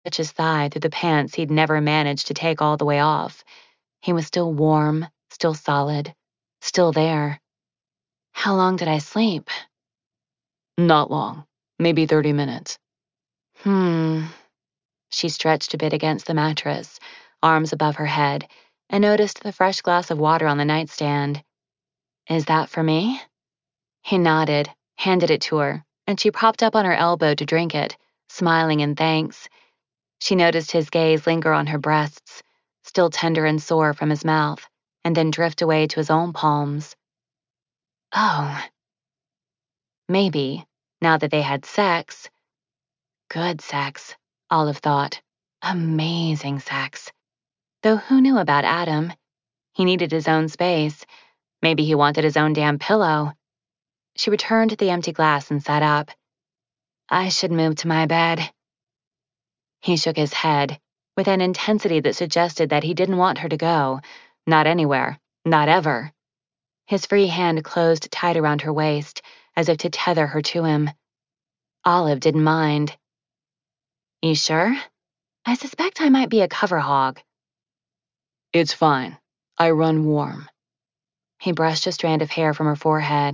his thigh through the pants he'd never managed to take all the way off. He was still warm, still solid, still there. How long did I sleep? Not long. Maybe 30 minutes. She stretched a bit against the mattress, arms above her head, and noticed the fresh glass of water on the nightstand. Is that for me? He nodded, handed it to her, and she propped up on her elbow to drink it, smiling in thanks. She noticed his gaze linger on her breasts, still tender and sore from his mouth, and then drift away to his own palms. Oh. Maybe, now that they had sex. Good sex, Olive thought. Amazing sex. Though who knew about Adam? He needed his own space. Maybe he wanted his own damn pillow. She returned to the empty glass and sat up. I should move to my bed. He shook his head, with an intensity that suggested that he didn't want her to go. Not anywhere. Not ever. His free hand closed tight around her waist, as if to tether her to him. Olive didn't mind. You sure? I suspect I might be a cover hog. It's fine. I run warm. He brushed a strand of hair from her forehead.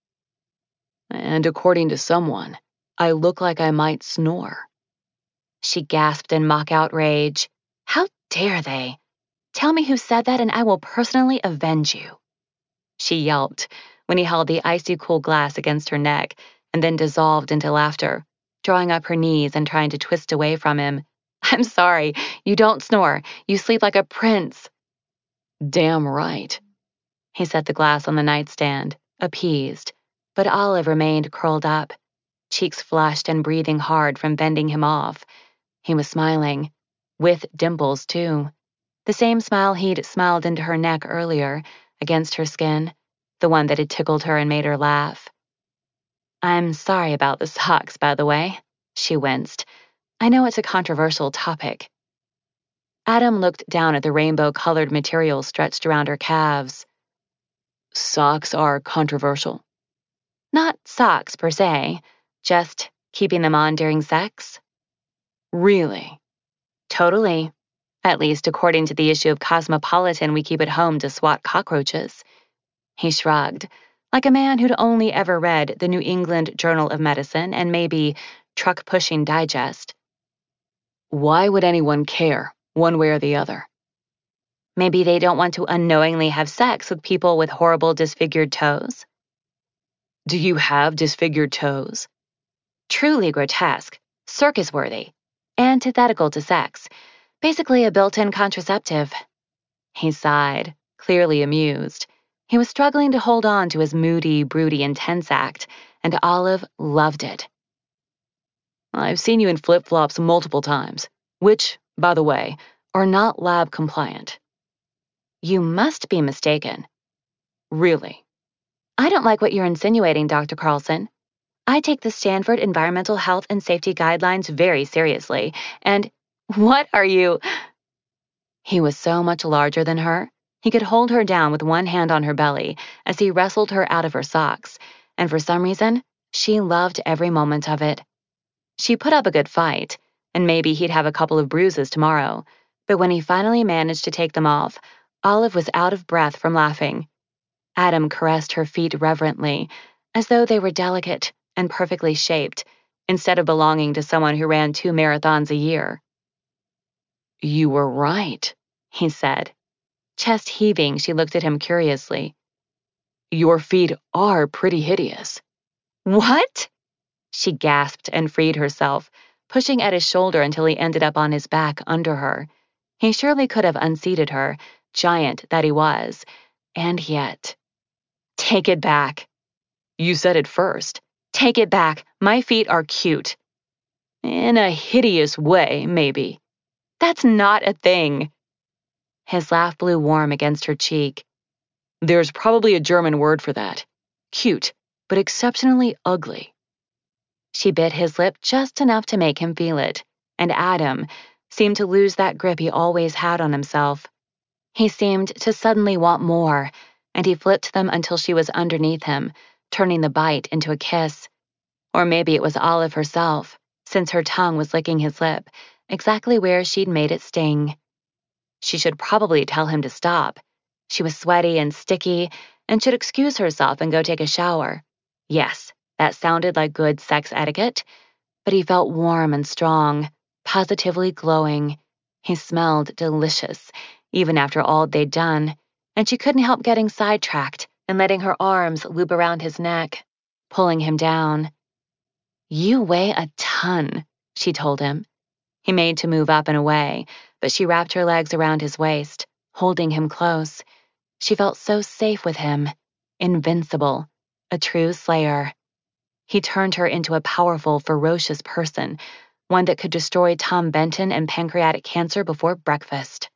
And according to someone, I look like I might snore. She gasped in mock outrage. How dare they? Tell me who said that and I will personally avenge you. She yelped when he held the icy cool glass against her neck and then dissolved into laughter, drawing up her knees and trying to twist away from him. I'm sorry, you don't snore. You sleep like a prince. Damn right. He set the glass on the nightstand, appeased, but Olive remained curled up, cheeks flushed and breathing hard from bending him off. He was smiling, with dimples too. The same smile he'd smiled into her neck earlier, against her skin, the one that had tickled her and made her laugh. I'm sorry about the socks, by the way, she winced. I know it's a controversial topic. Adam looked down at the rainbow-colored material stretched around her calves. Socks are controversial? Not socks, per se, just keeping them on during sex. Really? Totally. At least according to the issue of Cosmopolitan we keep at home to swat cockroaches. He shrugged, like a man who'd only ever read the New England Journal of Medicine and maybe Truck Pushing Digest. Why would anyone care, one way or the other? Maybe they don't want to unknowingly have sex with people with horrible disfigured toes. Do you have disfigured toes? Truly grotesque, circus-worthy, antithetical to sex, basically a built-in contraceptive. He sighed, clearly amused. He was struggling to hold on to his moody, broody, intense act, and Olive loved it. I've seen you in flip-flops multiple times, which, by the way, are not lab compliant. You must be mistaken. Really? I don't like what you're insinuating, Dr. Carlson. I take the Stanford Environmental Health and Safety Guidelines very seriously, and what are you? He was so much larger than her. He could hold her down with one hand on her belly as he wrestled her out of her socks, and for some reason, she loved every moment of it. She put up a good fight, and maybe he'd have a couple of bruises tomorrow, but when he finally managed to take them off, Olive was out of breath from laughing. Adam caressed her feet reverently, as though they were delicate and perfectly shaped, instead of belonging to someone who ran 2 marathons a year. You were right, he said. Chest heaving, she looked at him curiously. Your feet are pretty hideous. What? She gasped and freed herself, pushing at his shoulder until he ended up on his back under her. He surely could have unseated her, giant that he was, and yet... Take it back. You said it first. Take it back. My feet are cute. In a hideous way, maybe. That's not a thing. His laugh blew warm against her cheek. There's probably a German word for that. Cute, but exceptionally ugly. She bit his lip just enough to make him feel it, and Adam seemed to lose that grip he always had on himself. He seemed to suddenly want more, and he flipped them until she was underneath him, turning the bite into a kiss. Or maybe it was Olive herself, since her tongue was licking his lip, exactly where she'd made it sting. She should probably tell him to stop. She was sweaty and sticky and should excuse herself and go take a shower. Yes, that sounded like good sex etiquette, but he felt warm and strong, positively glowing. He smelled delicious, even after all they'd done, and she couldn't help getting sidetracked and letting her arms loop around his neck, pulling him down. "You weigh a ton," she told him. He made to move up and away, but she wrapped her legs around his waist, holding him close. She felt so safe with him, invincible, a true slayer. He turned her into a powerful, ferocious person, one that could destroy Tom Benton and pancreatic cancer before breakfast.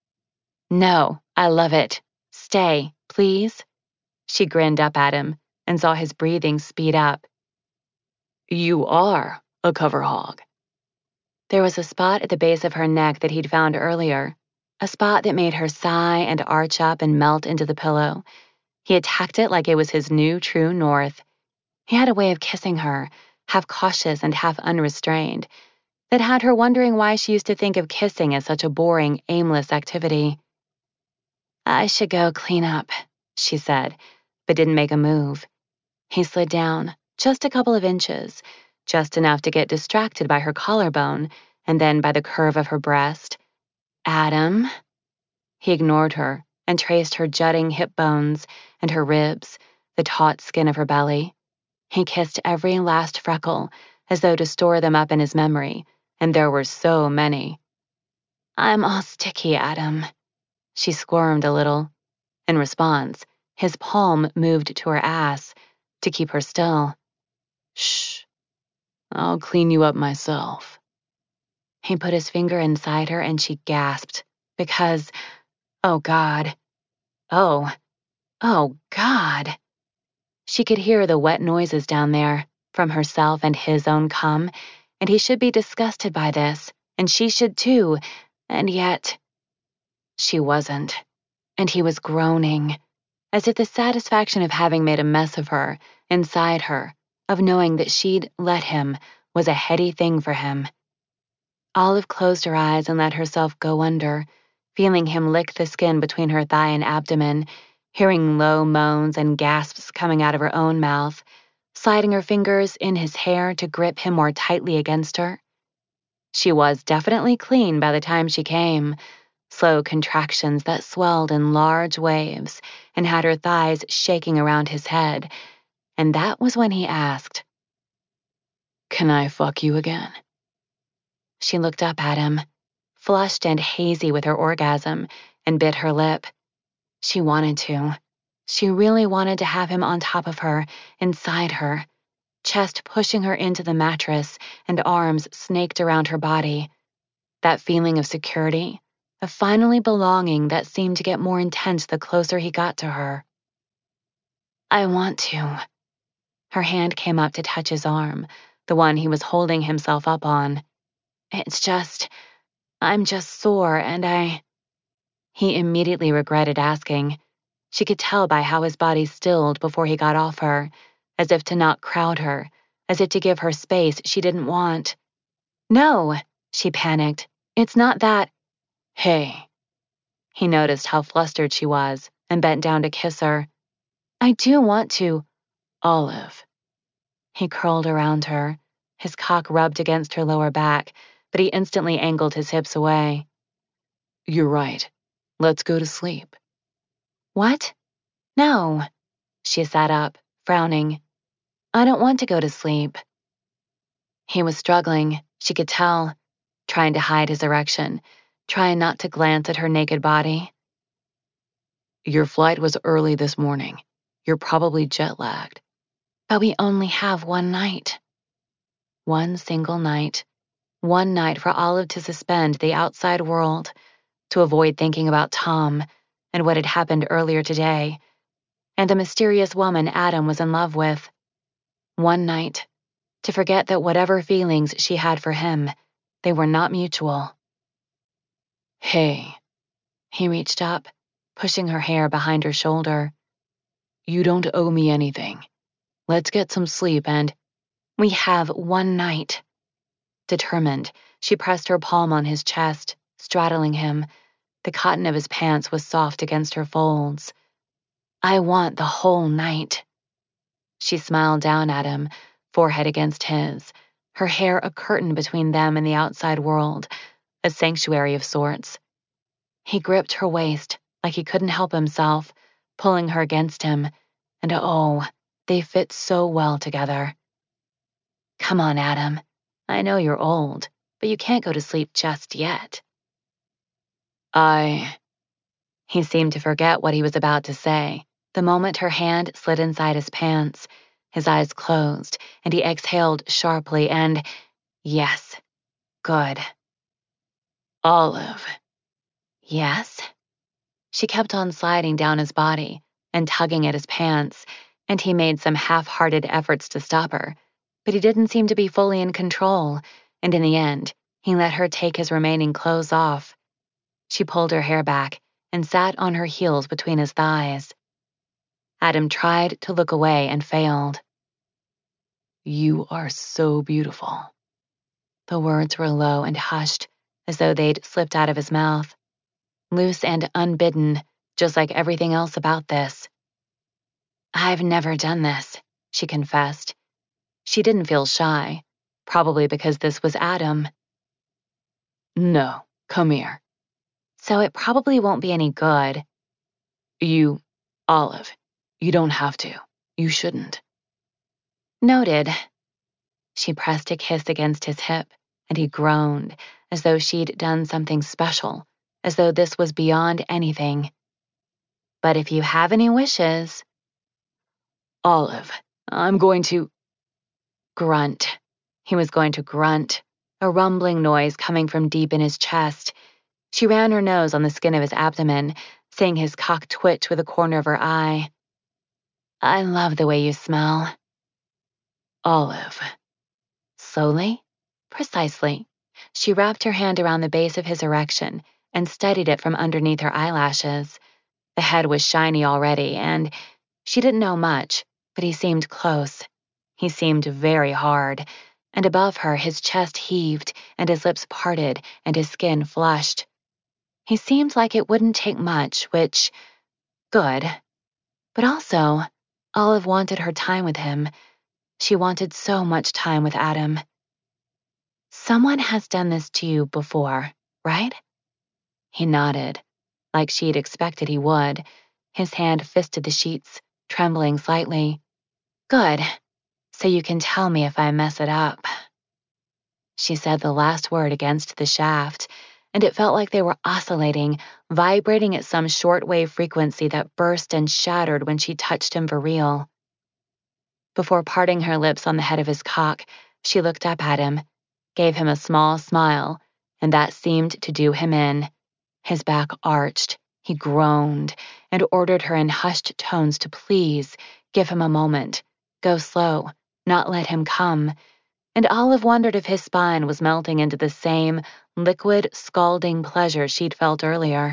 "No, I love it. Stay, please." She grinned up at him and saw his breathing speed up. "You are a cover hog." There was a spot at the base of her neck that he'd found earlier, a spot that made her sigh and arch up and melt into the pillow. He attacked it like it was his new true north. He had a way of kissing her, half cautious and half unrestrained, that had her wondering why she used to think of kissing as such a boring, aimless activity. "I should go clean up," she said, but didn't make a move. He slid down, just a couple of inches, just enough to get distracted by her collarbone and then by the curve of her breast. "Adam." He ignored her and traced her jutting hip bones and her ribs, the taut skin of her belly. He kissed every last freckle, as though to store them up in his memory, and there were so many. "I'm all sticky, Adam." She squirmed a little. In response, his palm moved to her ass to keep her still. "Shh, I'll clean you up myself." He put his finger inside her and she gasped because, oh God, oh God. She could hear the wet noises down there from herself and his own cum, and he should be disgusted by this, and she should too, and yet she wasn't, and he was groaning, as if the satisfaction of having made a mess of her, inside her, of knowing that she'd let him, was a heady thing for him. Olive closed her eyes and let herself go under, feeling him lick the skin between her thigh and abdomen, hearing low moans and gasps coming out of her own mouth, sliding her fingers in his hair to grip him more tightly against her. She was definitely clean by the time she came, slow contractions that swelled in large waves and had her thighs shaking around his head, and that was when he asked, "Can I fuck you again?" She looked up at him, flushed and hazy with her orgasm, and bit her lip. She wanted to. She really wanted to have him on top of her, inside her, chest pushing her into the mattress and arms snaked around her body. That feeling of security, of finally belonging that seemed to get more intense the closer he got to her. "I want to." Her hand came up to touch his arm, the one he was holding himself up on. I'm just sore and He immediately regretted asking. She could tell by how his body stilled before he got off her, as if to not crowd her, as if to give her space she didn't want. "No," she panicked. "It's not that." "Hey." He noticed how flustered she was and bent down to kiss her. "I do want to." "Olive." He curled around her, his cock rubbed against her lower back, but he instantly angled his hips away. "You're right. Let's go to sleep." "What? No." She sat up, frowning. "I don't want to go to sleep." He was struggling, she could tell, trying to hide his erection, trying not to glance at her naked body. "Your flight was early this morning. You're probably jet-lagged." "But we only have one night." One single night. One night for Olive to suspend the outside world, to avoid thinking about Tom and what had happened earlier today, and the mysterious woman Adam was in love with. One night to forget that whatever feelings she had for him, they were not mutual. "Hey." He reached up, pushing her hair behind her shoulder. "You don't owe me anything. Let's get some sleep and—" "We have one night." Determined, She pressed her palm on his chest, straddling him. The cotton of his pants was soft against her folds. I want the whole night. She smiled down at him, forehead against his, her hair a curtain between them and the outside world, a sanctuary of sorts. He gripped her waist like he couldn't help himself, pulling her against him, and oh, they fit so well together. Come on, Adam. I know you're old, but you can't go to sleep just yet. He seemed to forget what he was about to say, the moment her hand slid inside his pants. His eyes closed, and he exhaled sharply and, yes, good. Olive. Yes? She kept on sliding down his body and tugging at his pants, and he made some half-hearted efforts to stop her, but he didn't seem to be fully in control, and in the end, he let her take his remaining clothes off. She pulled her hair back and sat on her heels between his thighs. Adam tried to look away and failed. You are so beautiful. The words were low and hushed, as though they'd slipped out of his mouth. Loose and unbidden, just like everything else about this. I've never done this, she confessed. She didn't feel shy, probably because this was Adam. No, come here. So it probably won't be any good. Olive, you don't have to. You shouldn't. Noted. She pressed a kiss against his hip, and he groaned, as though she'd done something special, as though this was beyond anything. But if you have any wishes... Olive, I'm going to... Grunt. He was going to grunt, a rumbling noise coming from deep in his chest. She ran her nose on the skin of his abdomen, seeing his cock twitch with a corner of her eye. I love the way you smell. Olive. Slowly? Precisely. She wrapped her hand around the base of his erection and studied it from underneath her eyelashes. The head was shiny already, and she didn't know much, but he seemed close. He seemed very hard, and above her his chest heaved and his lips parted and his skin flushed. He seemed like it wouldn't take much, which, good. But also, Olive wanted her time with him. She wanted so much time with Adam. Someone has done this to you before, right? He nodded, like she'd expected he would. His hand fisted the sheets, trembling slightly. Good. So you can tell me if I mess it up. She said the last word against the shaft, and it felt like they were oscillating, vibrating at some shortwave frequency that burst and shattered when she touched him for real. Before parting her lips on the head of his cock, she looked up at him, gave him a small smile, and that seemed to do him in. His back arched, he groaned, and ordered her in hushed tones to please give him a moment, go slow, not let him come. And Olive wondered if his spine was melting into the same liquid, scalding pleasure she'd felt earlier.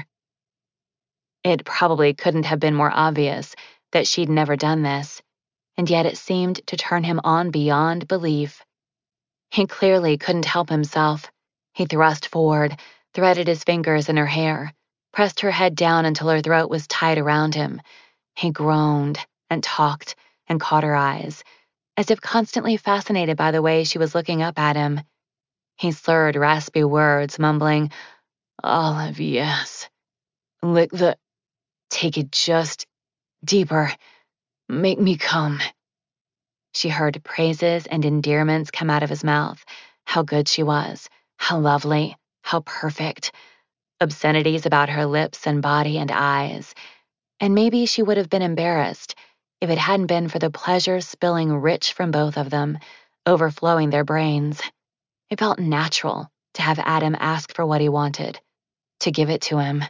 It probably couldn't have been more obvious that she'd never done this, and yet it seemed to turn him on beyond belief. He clearly couldn't help himself. He thrust forward, threaded his fingers in her hair, pressed her head down until her throat was tight around him. He groaned and talked and caught her eyes, as if constantly fascinated by the way she was looking up at him. He slurred raspy words, mumbling, Olive, yes. Lick the... Take it just deeper. Make me come. She heard praises and endearments come out of his mouth. How good she was. How lovely. How perfect. Obscenities about her lips and body and eyes. And maybe she would have been embarrassed if it hadn't been for the pleasure spilling rich from both of them, overflowing their brains. It felt natural to have Adam ask for what he wanted, to give it to him.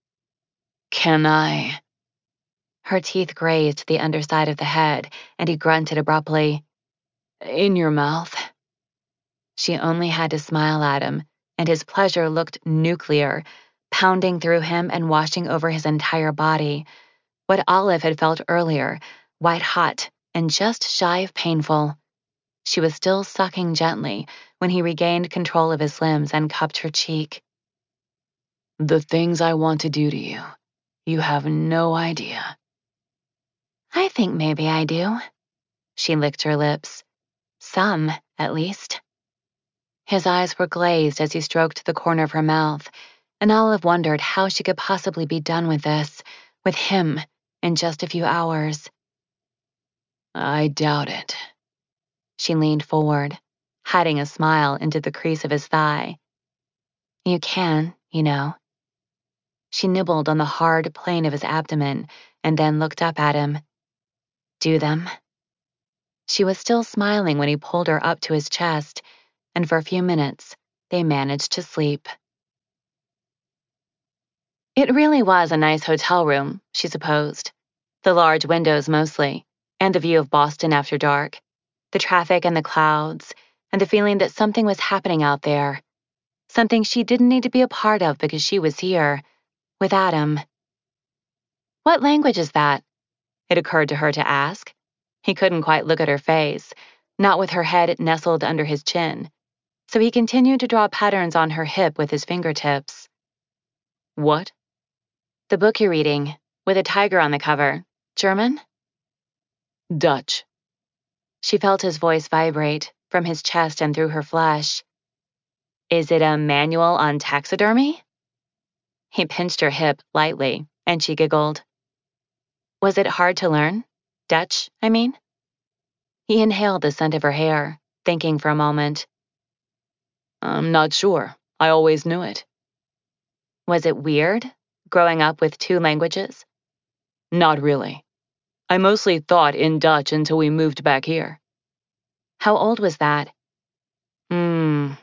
Can I? Her teeth grazed the underside of the head, and he grunted abruptly. In your mouth. She only had to smile at him, and his pleasure looked nuclear, pounding through him and washing over his entire body. What Olive had felt earlier, white hot and just shy of painful. She was still sucking gently when he regained control of his limbs and cupped her cheek. The things I want to do to you, you have no idea. I think maybe I do. She licked her lips. Some, at least. His eyes were glazed as he stroked the corner of her mouth, and Olive wondered how she could possibly be done with this, with him, in just a few hours. I doubt it. She leaned forward, hiding a smile into the crease of his thigh. You can, you know. She nibbled on the hard plane of his abdomen and then looked up at him. Do them. She was still smiling when he pulled her up to his chest, and for a few minutes, they managed to sleep. It really was a nice hotel room, she supposed. The large windows mostly, and the view of Boston after dark, the traffic and the clouds, and the feeling that something was happening out there. Something she didn't need to be a part of because she was here, with Adam. What language is that? It occurred to her to ask. He couldn't quite look at her face, not with her head nestled under his chin, so he continued to draw patterns on her hip with his fingertips. What? The book you're reading, with a tiger on the cover. German? Dutch. She felt his voice vibrate from his chest and through her flesh. Is it a manual on taxidermy? He pinched her hip lightly, and she giggled. Was it hard to learn? Dutch, I mean? He inhaled the scent of her hair, thinking for a moment. I'm not sure. I always knew it. Was it weird, growing up with two languages? Not really. I mostly thought in Dutch until we moved back here. How old was that? 9?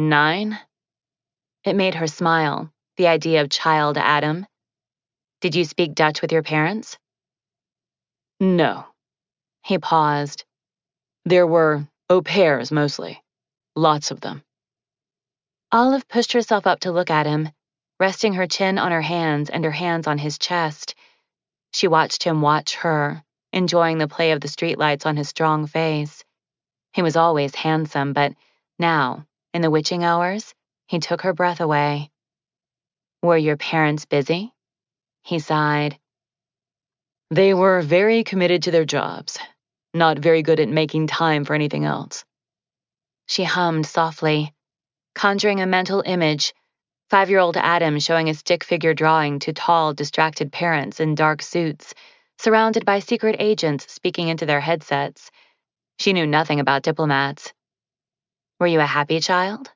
It made her smile, the idea of child Adam. Did you speak Dutch with your parents? No. He paused. There were au pairs mostly. Lots of them. Olive pushed herself up to look at him, resting her chin on her hands and her hands on his chest. She watched him watch her, enjoying the play of the streetlights on his strong face. He was always handsome, but now, in the witching hours, he took her breath away. Were your parents busy? He sighed. They were very committed to their jobs, not very good at making time for anything else. She hummed softly, conjuring a mental image, 5-year-old Adam showing a stick figure drawing to tall, distracted parents in dark suits, surrounded by secret agents speaking into their headsets. She knew nothing about diplomats. Were you a happy child?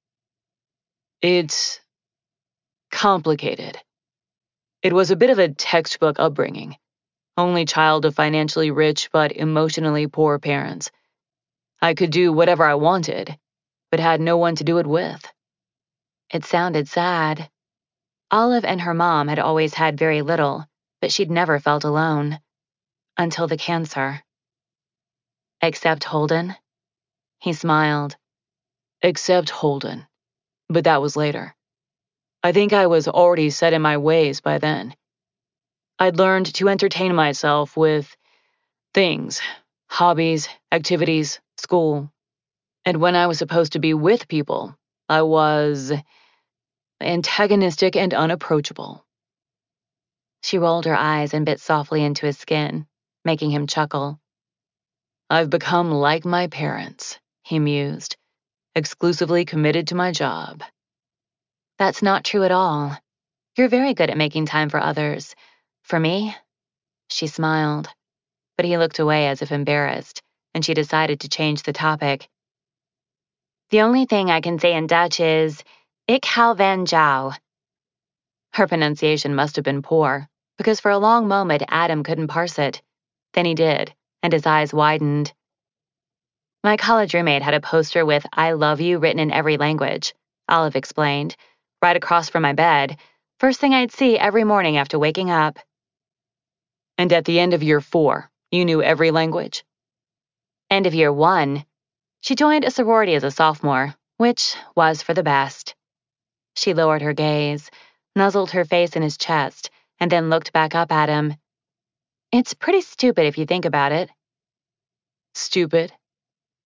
It's complicated. It was a bit of a textbook upbringing. Only child of financially rich but emotionally poor parents. I could do whatever I wanted, but had no one to do it with. It sounded sad. Olive and her mom had always had very little, but she'd never felt alone. Until the cancer. Except Holden? He smiled. Except Holden. But that was later. I think I was already set in my ways by then. I'd learned to entertain myself with things, hobbies, activities, school. And when I was supposed to be with people, I was antagonistic and unapproachable. She rolled her eyes and bit softly into his skin, making him chuckle. I've become like my parents, he mused, exclusively committed to my job. That's not true at all. You're very good at making time for others. For me? She smiled, but he looked away as if embarrassed, and she decided to change the topic. The only thing I can say in Dutch is, Ik hou van jou. Her pronunciation must have been poor, because for a long moment Adam couldn't parse it. Then he did, and his eyes widened. My college roommate had a poster with I love you written in every language, Olive explained, right across from my bed, first thing I'd see every morning after waking up. And at the end of year 4, you knew every language? End of year 1, she joined a sorority as a sophomore, which was for the best. She lowered her gaze, nuzzled her face in his chest, and then looked back up at him. It's pretty stupid if you think about it. Stupid?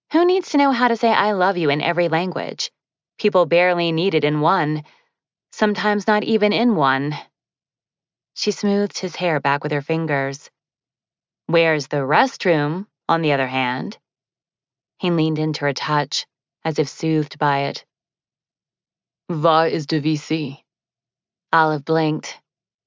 Who needs to know how to say I love you in every language? People barely need it in one, sometimes not even in one. She smoothed his hair back with her fingers. Where's the restroom, on the other hand? He leaned into her touch, as if soothed by it. Va is de VC. Olive blinked.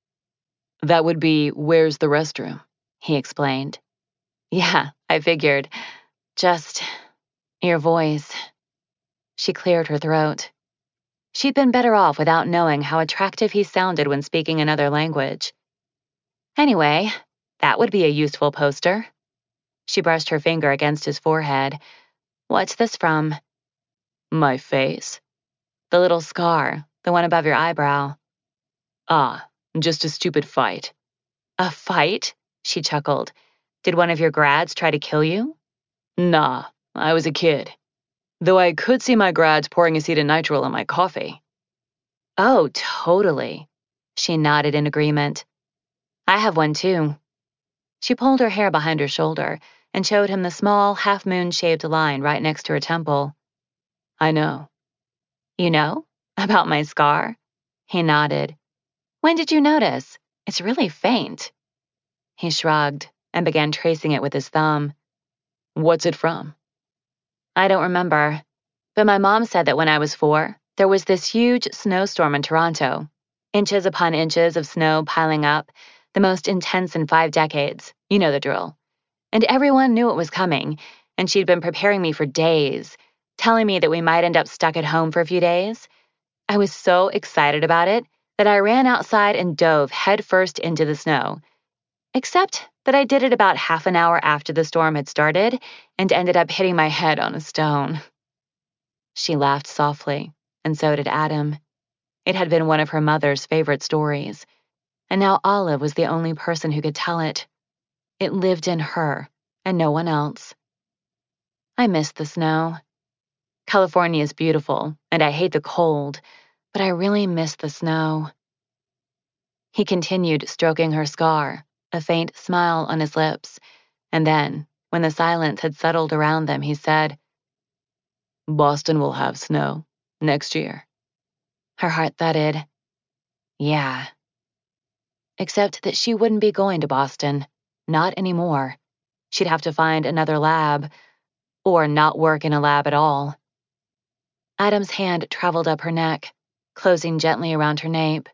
That would be where's the restroom, he explained. Yeah, I figured. Just your voice. She cleared her throat. She'd been better off without knowing how attractive he sounded when speaking another language. Anyway, that would be a useful poster. She brushed her finger against his forehead. What's this from? My face. The little scar, the one above your eyebrow. Ah, just a stupid fight. A fight? She chuckled. Did one of your grads try to kill you? Nah, I was a kid. Though I could see my grads pouring acetonitrile in my coffee. Oh, totally. She nodded in agreement. I have one too. She pulled her hair behind her shoulder and showed him the small, half-moon-shaped line right next to her temple. I know. You know? About my scar? He nodded. When did you notice? It's really faint. He shrugged and began tracing it with his thumb. What's it from? I don't remember, but my mom said that when I was 4, there was this huge snowstorm in Toronto. Inches upon inches of snow piling up, the most intense in 5 decades. You know the drill. And everyone knew it was coming, and she'd been preparing me for days, telling me that we might end up stuck at home for a few days. I was so excited about it that I ran outside and dove headfirst into the snow. Except that I did it about half an hour after the storm had started and ended up hitting my head on a stone. She laughed softly, and so did Adam. It had been one of her mother's favorite stories, and now Olive was the only person who could tell it. It lived in her, and no one else. I miss the snow. California is beautiful, and I hate the cold, but I really miss the snow. He continued stroking her scar, a faint smile on his lips, and then, when the silence had settled around them, he said, Boston will have snow next year. Her heart thudded. Yeah. Except that she wouldn't be going to Boston. Not anymore. She'd have to find another lab, or not work in a lab at all. Adam's hand traveled up her neck, closing gently around her nape.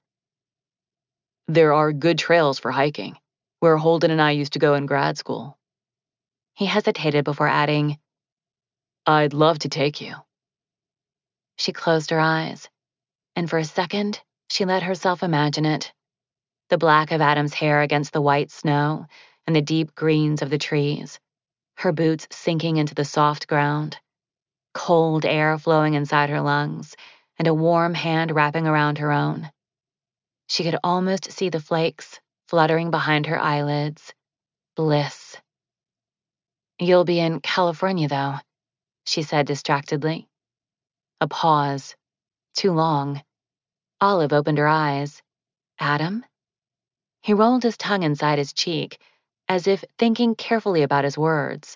There are good trails for hiking, where Holden and I used to go in grad school. He hesitated before adding, I'd love to take you. She closed her eyes, and for a second, she let herself imagine it. The black of Adam's hair against the white snow, and the deep greens of the trees, her boots sinking into the soft ground, cold air flowing inside her lungs, and a warm hand wrapping around her own. She could almost see the flakes fluttering behind her eyelids. Bliss. You'll be in California, though, she said distractedly. A pause. Too long. Olive opened her eyes. Adam? He rolled his tongue inside his cheek, as if thinking carefully about his words.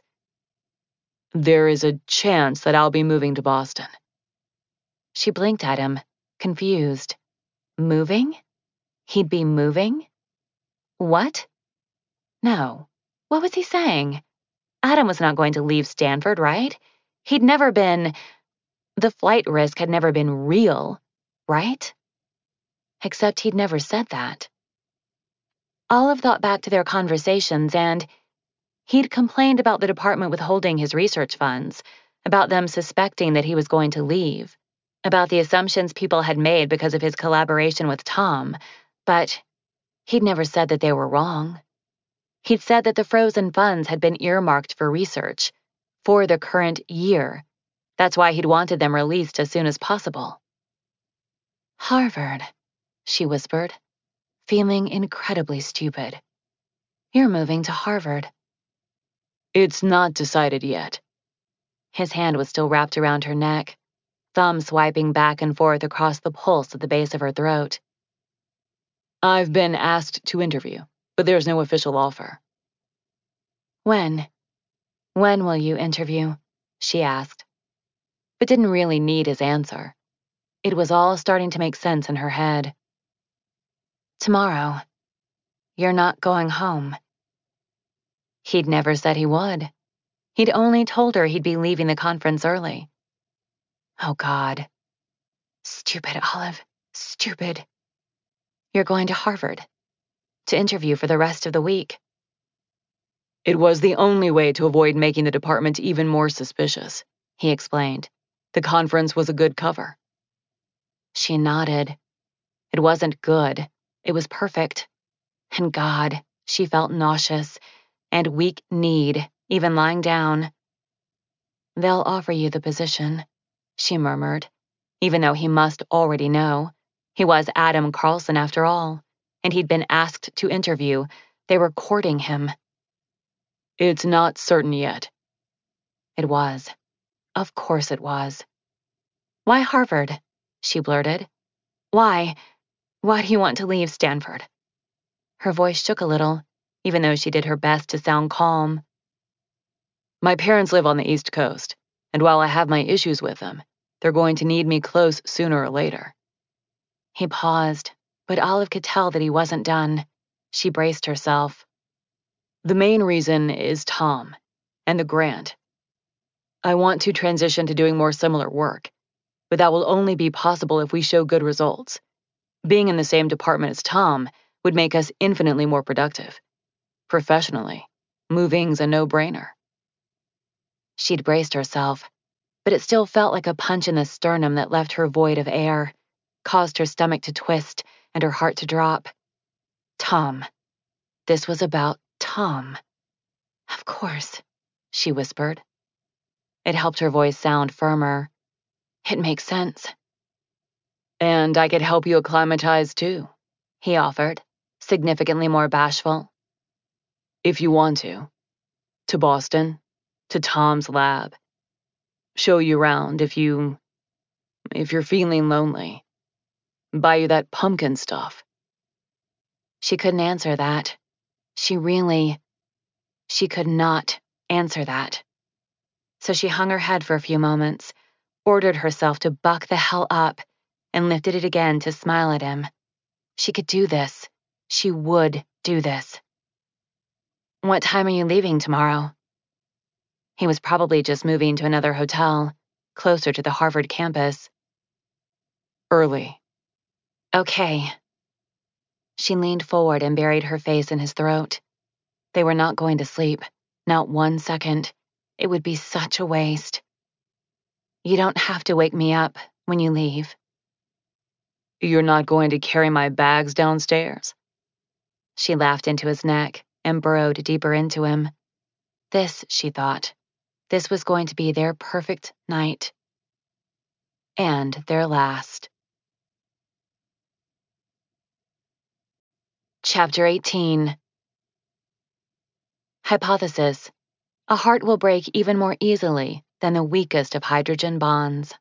There is a chance that I'll be moving to Boston. She blinked at him, confused. Moving? He'd be moving? What? No. What was he saying? Adam was not going to leave Stanford, right? He'd never been... The flight risk had never been real, right? Except he'd never said that. Olive thought back to their conversations and he'd complained about the department withholding his research funds, about them suspecting that he was going to leave, about the assumptions people had made because of his collaboration with Tom, but he'd never said that they were wrong. He'd said that the frozen funds had been earmarked for research, for the current year. That's why he'd wanted them released as soon as possible. Harvard, she whispered, feeling incredibly stupid. You're moving to Harvard. It's not decided yet. His hand was still wrapped around her neck, thumb swiping back and forth across the pulse at the base of her throat. I've been asked to interview, but there's no official offer. When? When will you interview? she asked, but didn't really need his answer. It was all starting to make sense in her head. Tomorrow, you're not going home. He'd never said he would. He'd only told her he'd be leaving the conference early. Oh, God. Stupid, Olive. Stupid. You're going to Harvard to interview for the rest of the week. It was the only way to avoid making the department even more suspicious, he explained. The conference was a good cover. She nodded. It wasn't good. It was perfect. And God, she felt nauseous and weak-kneed, even lying down. They'll offer you the position, she murmured, even though he must already know. He was Adam Carlson after all, and he'd been asked to interview. They were courting him. It's not certain yet. It was. Of course it was. Why Harvard? She blurted. Why do you want to leave Stanford? Her voice shook a little, even though she did her best to sound calm. My parents live on the East Coast, and while I have my issues with them, they're going to need me close sooner or later. He paused, but Olive could tell that he wasn't done. She braced herself. The main reason is Tom, and the grant. I want to transition to doing more similar work, but that will only be possible if we show good results. Being in the same department as Tom would make us infinitely more productive. Professionally, moving's a no-brainer. She'd braced herself, but it still felt like a punch in the sternum that left her void of air, caused her stomach to twist and her heart to drop. Tom. This was about Tom. Of course, she whispered. It helped her voice sound firmer. It makes sense. And I could help you acclimatize too, he offered, significantly more bashful. If you want to. To Boston, to Tom's lab. Show you around if you're feeling lonely. Buy you that pumpkin stuff. She couldn't answer that. She could not answer that. So she hung her head for a few moments, ordered herself to buck the hell up, and lifted it again to smile at him. She could do this. She would do this. What time are you leaving tomorrow? He was probably just moving to another hotel, closer to the Harvard campus. Early. Okay. She leaned forward and buried her face in his throat. They were not going to sleep, not 1 second. It would be such a waste. You don't have to wake me up when you leave. You're not going to carry my bags downstairs? She laughed into his neck and burrowed deeper into him. This, she thought, this was going to be their perfect night. And their last. Chapter 18. Hypothesis. A heart will break even more easily than the weakest of hydrogen bonds.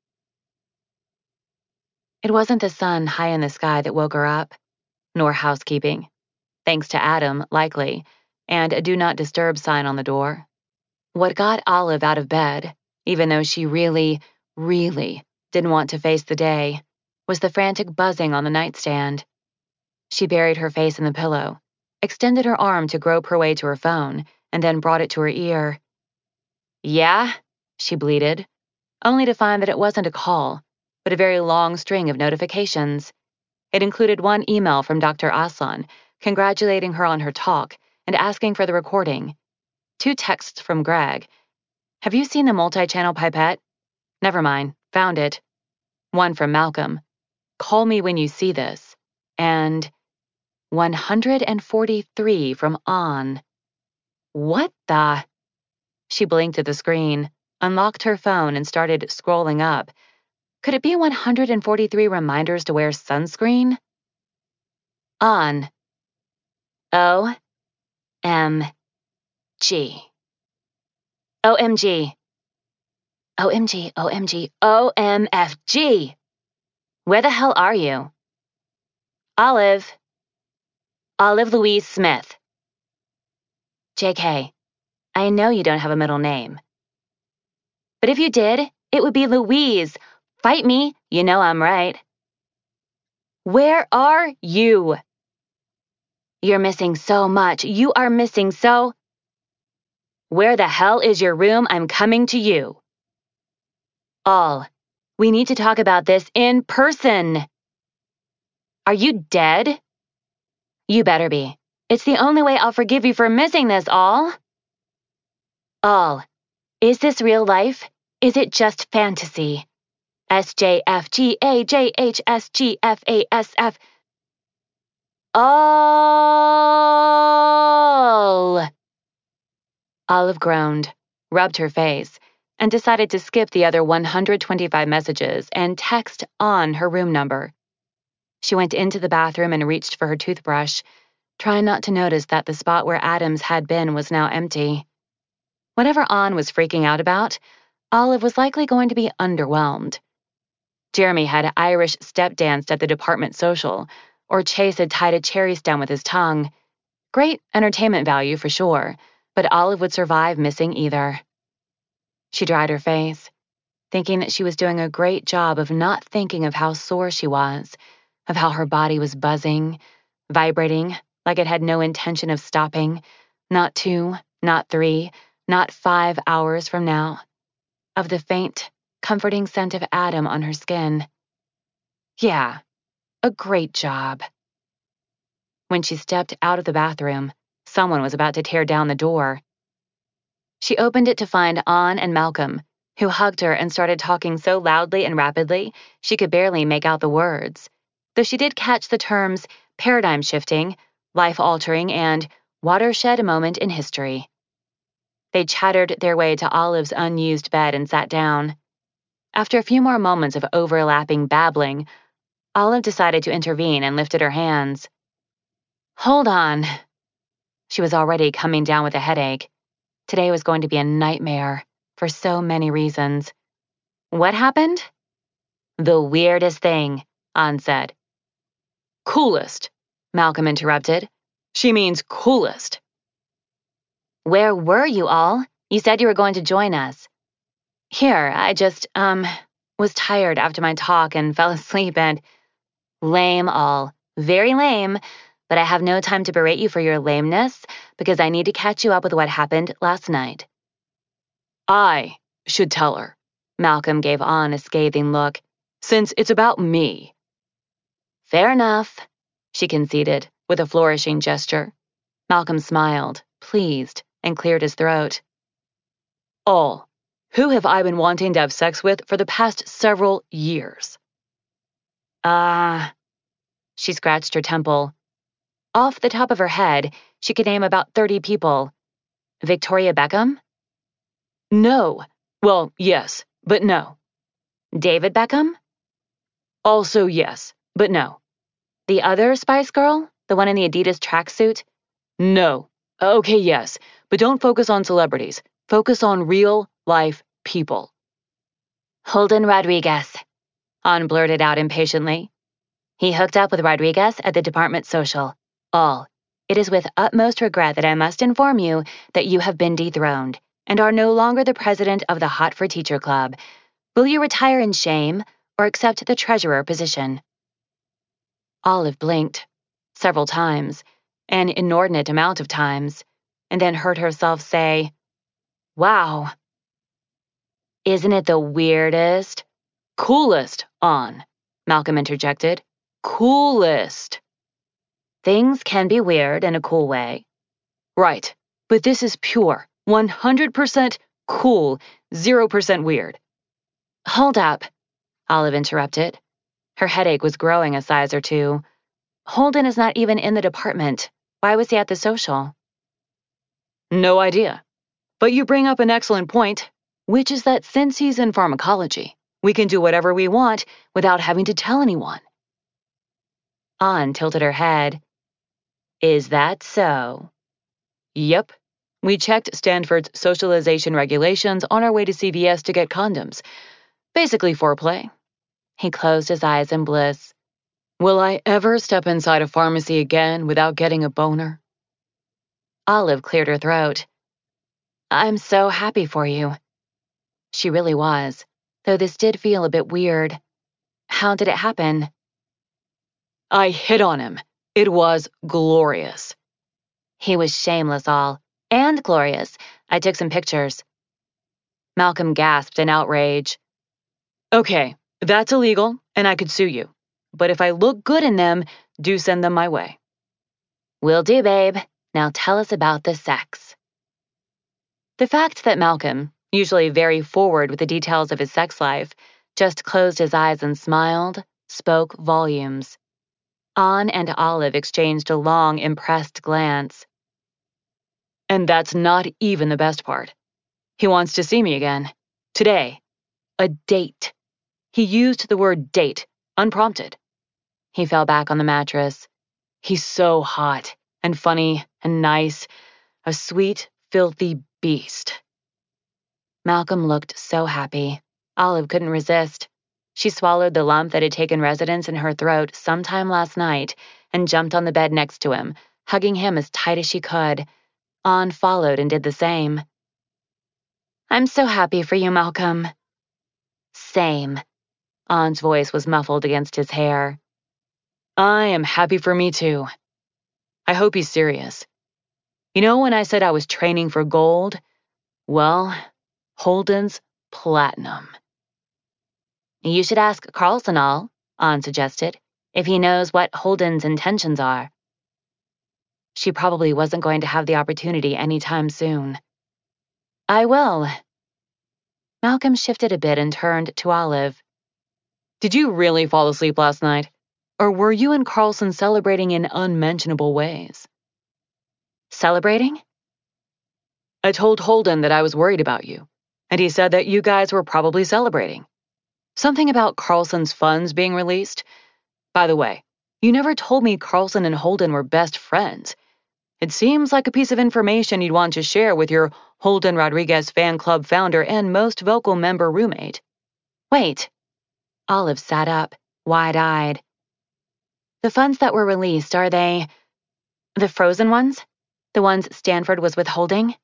It wasn't the sun high in the sky that woke her up, nor housekeeping, thanks to Adam, likely, and a do not disturb sign on the door. What got Olive out of bed, even though she really didn't want to face the day, was the frantic buzzing on the nightstand. She buried her face in the pillow, extended her arm to grope her way to her phone, and then brought it to her ear. Yeah? She bleated, only to find that it wasn't a call, but a very long string of notifications. It included one email from Dr. Aslan, congratulating her on her talk and asking for the recording. 2 texts from Greg. Have you seen the multi-channel pipette? Never mind, found it. 1 from Malcolm. Call me when you see this. And 143 from On. What the? She blinked at the screen, unlocked her phone, and started scrolling up. Could it be 143 reminders to wear sunscreen? On. O-M-G. O-M-G. O-M-G, O-M-G, O-M-F-G. Where the hell are you? Olive. Olive Louise Smith. JK, I know you don't have a middle name. But if you did, it would be Louise. Fight me, you know I'm right. Where are you? You're missing so much. You are missing so. Where the hell is your room? I'm coming to you. All. We need to talk about this in person. Are you dead? You better be. It's the only way I'll forgive you for missing this, All. All. Is this real life? Is it just fantasy? SJFGAJHSGFASF. All. Olive groaned, rubbed her face, and decided to skip the other 125 messages and text On her room number. She went into the bathroom and reached for her toothbrush, trying not to notice that the spot where Adams had been was now empty. Whatever On was freaking out about, Olive was likely going to be underwhelmed. Jeremy had Irish step danced at the department social, or Chase had tied a cherry stem with his tongue. Great entertainment value for sure, but Olive would survive missing either. She dried her face, thinking that she was doing a great job of not thinking of how sore she was, of how her body was buzzing, vibrating like it had no intention of stopping, not 2, not 3, not 5 hours from now, of the faint, comforting scent of Adam on her skin. Yeah, a great job. When she stepped out of the bathroom, someone was about to tear down the door. She opened it to find On and Malcolm, who hugged her and started talking so loudly and rapidly she could barely make out the words, though she did catch the terms paradigm shifting, life-altering, and watershed moment in history. They chattered their way to Olive's unused bed and sat down. After a few more moments of overlapping babbling, Olive decided to intervene and lifted her hands. Hold on. She was already coming down with a headache. Today was going to be a nightmare, for so many reasons. What happened? The weirdest thing, On said. Coolest, Malcolm interrupted. She means coolest. Where were you all? You said you were going to join us. Here, I just, was tired after my talk and fell asleep and... Lame, All. Very lame. But I have no time to berate you for your lameness because I need to catch you up with what happened last night. I should tell her. Malcolm gave On a scathing look. Since it's about me. Fair enough, she conceded, with a flourishing gesture. Malcolm smiled, pleased, and cleared his throat. All. Who have I been wanting to have sex with for the past several years? She scratched her temple. Off the top of her head, she could name about 30 people. Victoria Beckham? No. Well, yes, but no. David Beckham? Also yes, but no. The other Spice Girl? The one in the Adidas tracksuit? No. Okay, yes, but don't focus on celebrities. Focus on real-life people. Holden Rodriguez, On blurted out impatiently. He hooked up with Rodriguez at the department social. All. It is with utmost regret that I must inform you that you have been dethroned and are no longer the president of the Hot for Teacher Club. Will you retire in shame or accept the treasurer position? Olive blinked, several times, an inordinate amount of times, and then heard herself say, Wow. Isn't it the weirdest? Coolest, On, Malcolm interjected. Coolest. Things can be weird in a cool way. Right, but this is pure, 100% cool, 0% weird. Hold up, Olive interrupted. Her headache was growing a size or two. Holden is not even in the department. Why was he at the social? No idea. But you bring up an excellent point, which is that since he's in pharmacology, we can do whatever we want without having to tell anyone. On tilted her head. Is that so? Yep. We checked Stanford's socialization regulations on our way to CVS to get condoms. Basically foreplay. He closed his eyes in bliss. Will I ever step inside a pharmacy again without getting a boner? Olive cleared her throat. I'm so happy for you. She really was, though this did feel a bit weird. How did it happen? I hit on him. It was glorious. He was shameless, all. And glorious. I took some pictures. Malcolm gasped in outrage. Okay, that's illegal, and I could sue you. But if I look good in them, do send them my way. Will do, babe. Now tell us about the sex. The fact that Malcolm, usually very forward with the details of his sex life, just closed his eyes and smiled, spoke volumes. An and Olive exchanged a long, impressed glance. And that's not even the best part. He wants to see me again. Today. A date. He used the word date, unprompted. He fell back on the mattress. He's so hot, and funny, and nice. A sweet, filthy beast. Malcolm looked so happy. Olive couldn't resist. She swallowed the lump that had taken residence in her throat sometime last night and jumped on the bed next to him, hugging him as tight as she could. An followed and did the same. I'm so happy for you, Malcolm. Same. An's voice was muffled against his hair. I am happy for me too. I hope he's serious. You know when I said I was training for gold? Well, Holden's platinum. You should ask Carlson all, An suggested, if he knows what Holden's intentions are. She probably wasn't going to have the opportunity anytime soon. I will. Malcolm shifted a bit and turned to Olive. Did you really fall asleep last night? Or were you and Carlson celebrating in unmentionable ways? Celebrating? I told Holden that I was worried about you, and he said that you guys were probably celebrating. Something about Carlson's funds being released. By the way, you never told me Carlson and Holden were best friends. It seems like a piece of information you'd want to share with your Holden Rodriguez fan club founder and most vocal member roommate. Wait. Olive sat up, wide-eyed. The funds that were released, are they the frozen ones? The ones Stanford was withholding?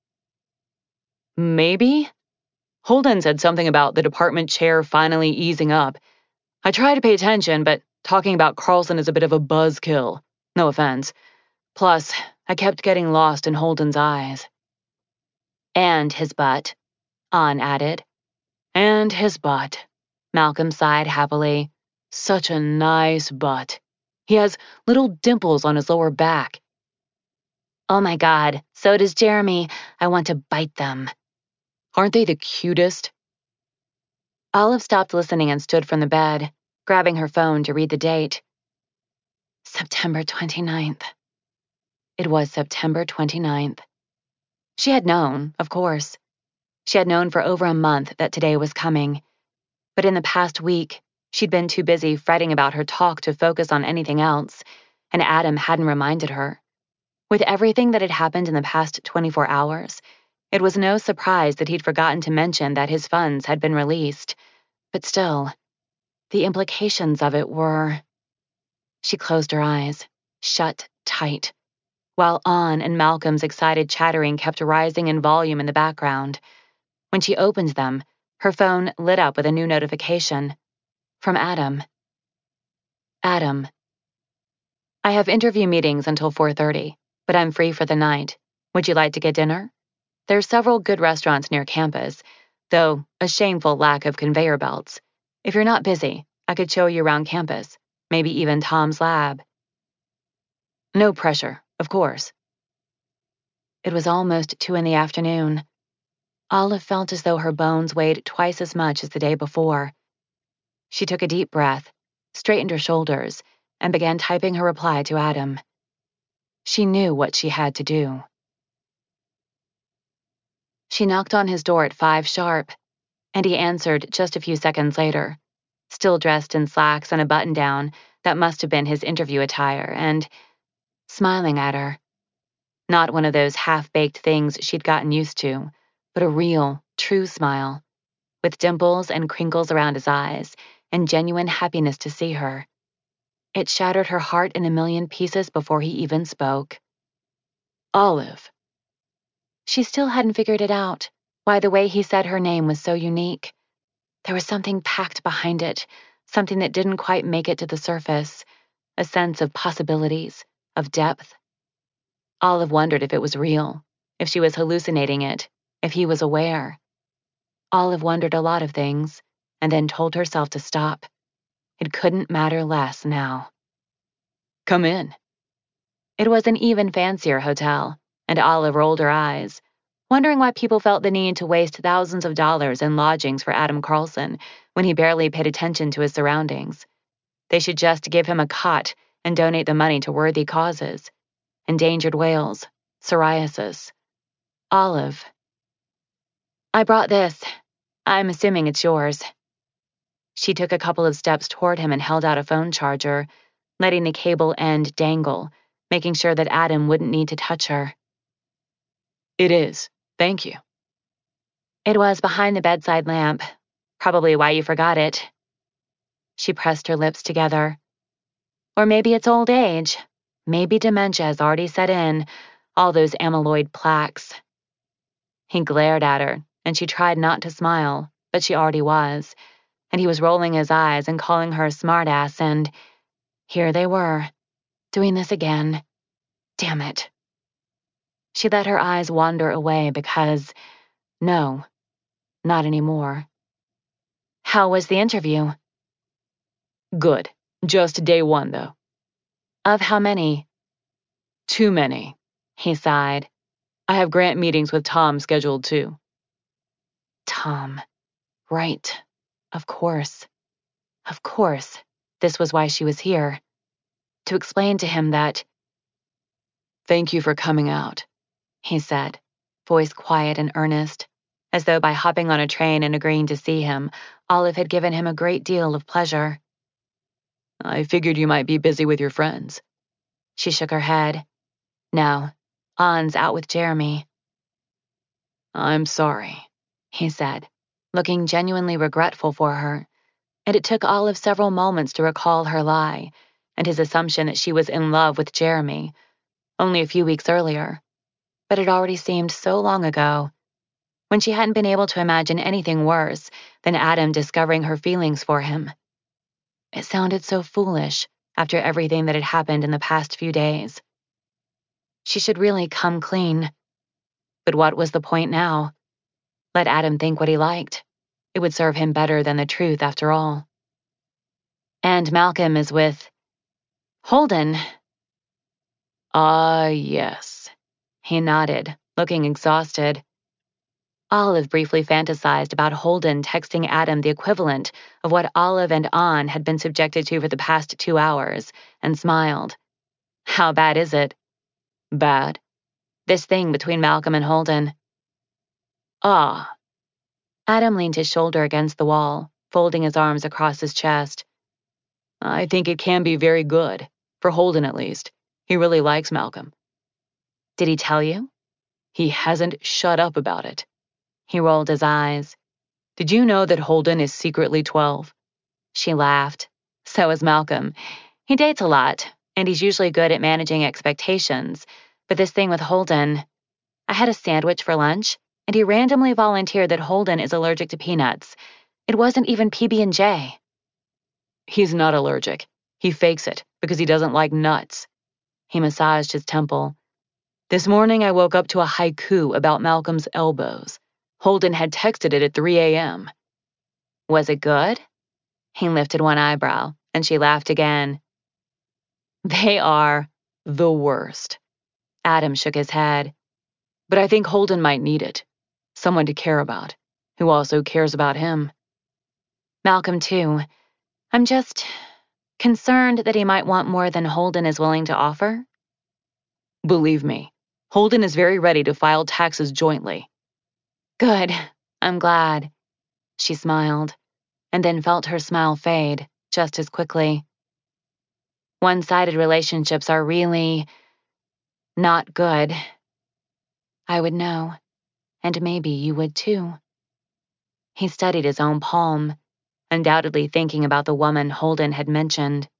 Maybe? Holden said something about the department chair finally easing up. I try to pay attention, but talking about Carlson is a bit of a buzzkill. No offense. Plus, I kept getting lost in Holden's eyes. And his butt, An added. And his butt. Malcolm sighed happily. Such a nice butt. He has little dimples on his lower back. Oh my God, so does Jeremy. I want to bite them. Aren't they the cutest? Olive stopped listening and stood from the bed, grabbing her phone to read the date. September 29th. It was September 29th. She had known, of course. She had known for over a month that today was coming. But in the past week, she'd been too busy fretting about her talk to focus on anything else, and Adam hadn't reminded her. With everything that had happened in the past 24 hours, it was no surprise that he'd forgotten to mention that his funds had been released. But still, the implications of it were... She closed her eyes, shut tight, while An and Malcolm's excited chattering kept rising in volume in the background. When she opened them, her phone lit up with a new notification. From Adam. Adam. I have interview meetings until 4:30, but I'm free for the night. Would you like to get dinner? There's several good restaurants near campus, though a shameful lack of conveyor belts. If you're not busy, I could show you around campus, maybe even Tom's lab. No pressure, of course. It was almost 2 in the afternoon. Olive felt as though her bones weighed twice as much as the day before. She took a deep breath, straightened her shoulders, and began typing her reply to Adam. She knew what she had to do. She knocked on his door at 5 sharp, and he answered just a few seconds later, still dressed in slacks and a button-down that must have been his interview attire, and smiling at her. Not one of those half-baked things she'd gotten used to, but a real, true smile, with dimples and crinkles around his eyes, and genuine happiness to see her. It shattered her heart in a million pieces before he even spoke. Olive. She still hadn't figured it out. Why, the way he said her name was so unique. There was something packed behind it, something that didn't quite make it to the surface, a sense of possibilities, of depth. Olive wondered if it was real, if she was hallucinating it, if he was aware. Olive wondered a lot of things, and then told herself to stop. It couldn't matter less now. Come in. It was an even fancier hotel, and Olive rolled her eyes, wondering why people felt the need to waste thousands of dollars in lodgings for Adam Carlson when he barely paid attention to his surroundings. They should just give him a cot and donate the money to worthy causes. Endangered whales, psoriasis. Olive. I brought this. I'm assuming it's yours. She took a couple of steps toward him and held out a phone charger, letting the cable end dangle, making sure that Adam wouldn't need to touch her. It is. Thank you. It was behind the bedside lamp. Probably why you forgot it. She pressed her lips together. Or maybe it's old age. Maybe dementia has already set in, all those amyloid plaques. He glared at her, and she tried not to smile, but she already was, and he was rolling his eyes and calling her a smartass, and here they were, doing this again. Damn it. She let her eyes wander away because, no, not anymore. How was the interview? Good. Just day one, though. Of how many? Too many. He sighed. I have grant meetings with Tom scheduled too. Tom. Right. Of course. Of course. This was why she was here. To explain to him that. Thank you for coming out, he said, voice quiet and earnest, as though by hopping on a train and agreeing to see him, Olive had given him a great deal of pleasure. I figured you might be busy with your friends. She shook her head. No, On's out with Jeremy. I'm sorry, he said, looking genuinely regretful for her, and it took Olive several moments to recall her lie and his assumption that she was in love with Jeremy, only a few weeks earlier. But it already seemed so long ago, when she hadn't been able to imagine anything worse than Adam discovering her feelings for him. It sounded so foolish after everything that had happened in the past few days. She should really come clean. But what was the point now? Let Adam think what he liked. It would serve him better than the truth after all. And Malcolm is with Holden. Ah, yes. He nodded, looking exhausted. Olive briefly fantasized about Holden texting Adam the equivalent of what Olive and On had been subjected to for the past 2 hours, and smiled. How bad is it? Bad? This thing between Malcolm and Holden. Ah. Adam leaned his shoulder against the wall, folding his arms across his chest. I think it can be very good, for Holden at least. He really likes Malcolm. Did he tell you? He hasn't shut up about it. He rolled his eyes. Did you know that Holden is secretly 12? She laughed. So is Malcolm. He dates a lot, and he's usually good at managing expectations. But this thing with Holden, I had a sandwich for lunch, and he randomly volunteered that Holden is allergic to peanuts. It wasn't even PB&J. He's not allergic. He fakes it because he doesn't like nuts. He massaged his temple. This morning I woke up to a haiku about Malcolm's elbows. Holden had texted it at 3 a.m. Was it good? He lifted one eyebrow, and she laughed again. They are the worst. Adam shook his head. But I think Holden might need it. Someone to care about, who also cares about him. Malcolm, too. I'm just concerned that he might want more than Holden is willing to offer. Believe me, Holden is very ready to file taxes jointly. Good. I'm glad. She smiled, and then felt her smile fade just as quickly. One-sided relationships are really not good. I would know, and maybe you would too. He studied his own palm, undoubtedly thinking about the woman Holden had mentioned.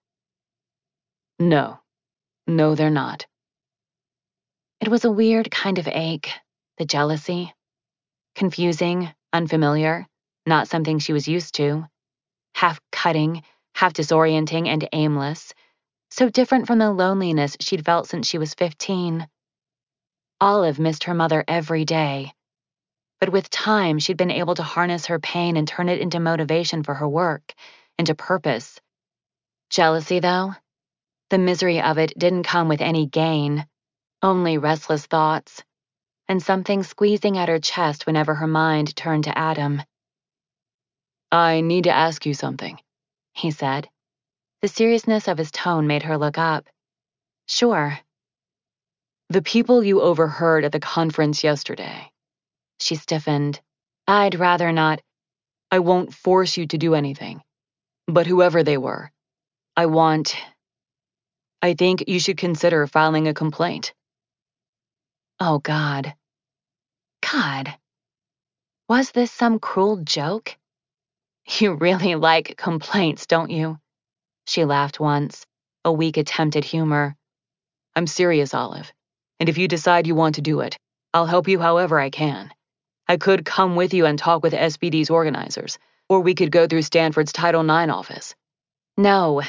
No, they're not. It was a weird kind of ache, the jealousy. Confusing, unfamiliar, not something she was used to. Half cutting, half disorienting and aimless. So different from the loneliness she'd felt since she was 15. Olive missed her mother every day. But with time, she'd been able to harness her pain and turn it into motivation for her work, into purpose. Jealousy, though? The misery of it didn't come with any gain, only restless thoughts, and something squeezing at her chest whenever her mind turned to Adam. I need to ask you something, he said. The seriousness of his tone made her look up. Sure. The people you overheard at the conference yesterday. She stiffened. I'd rather not. I won't force you to do anything. But whoever they were, I think you should consider filing a complaint. Oh, God. God. Was this some cruel joke? You really like complaints, don't you? She laughed once, a weak attempt at humor. I'm serious, Olive. And if you decide you want to do it, I'll help you however I can. I could come with you and talk with SBD's organizers, or we could go through Stanford's Title IX office. No.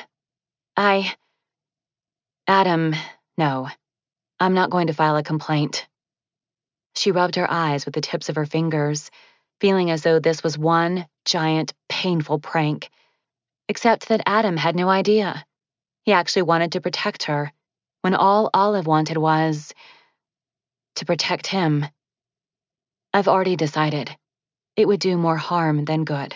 Adam, no. I'm not going to file a complaint. She rubbed her eyes with the tips of her fingers, feeling as though this was one giant, painful prank. Except that Adam had no idea. He actually wanted to protect her, when all Olive wanted was to protect him. I've already decided. It would do more harm than good.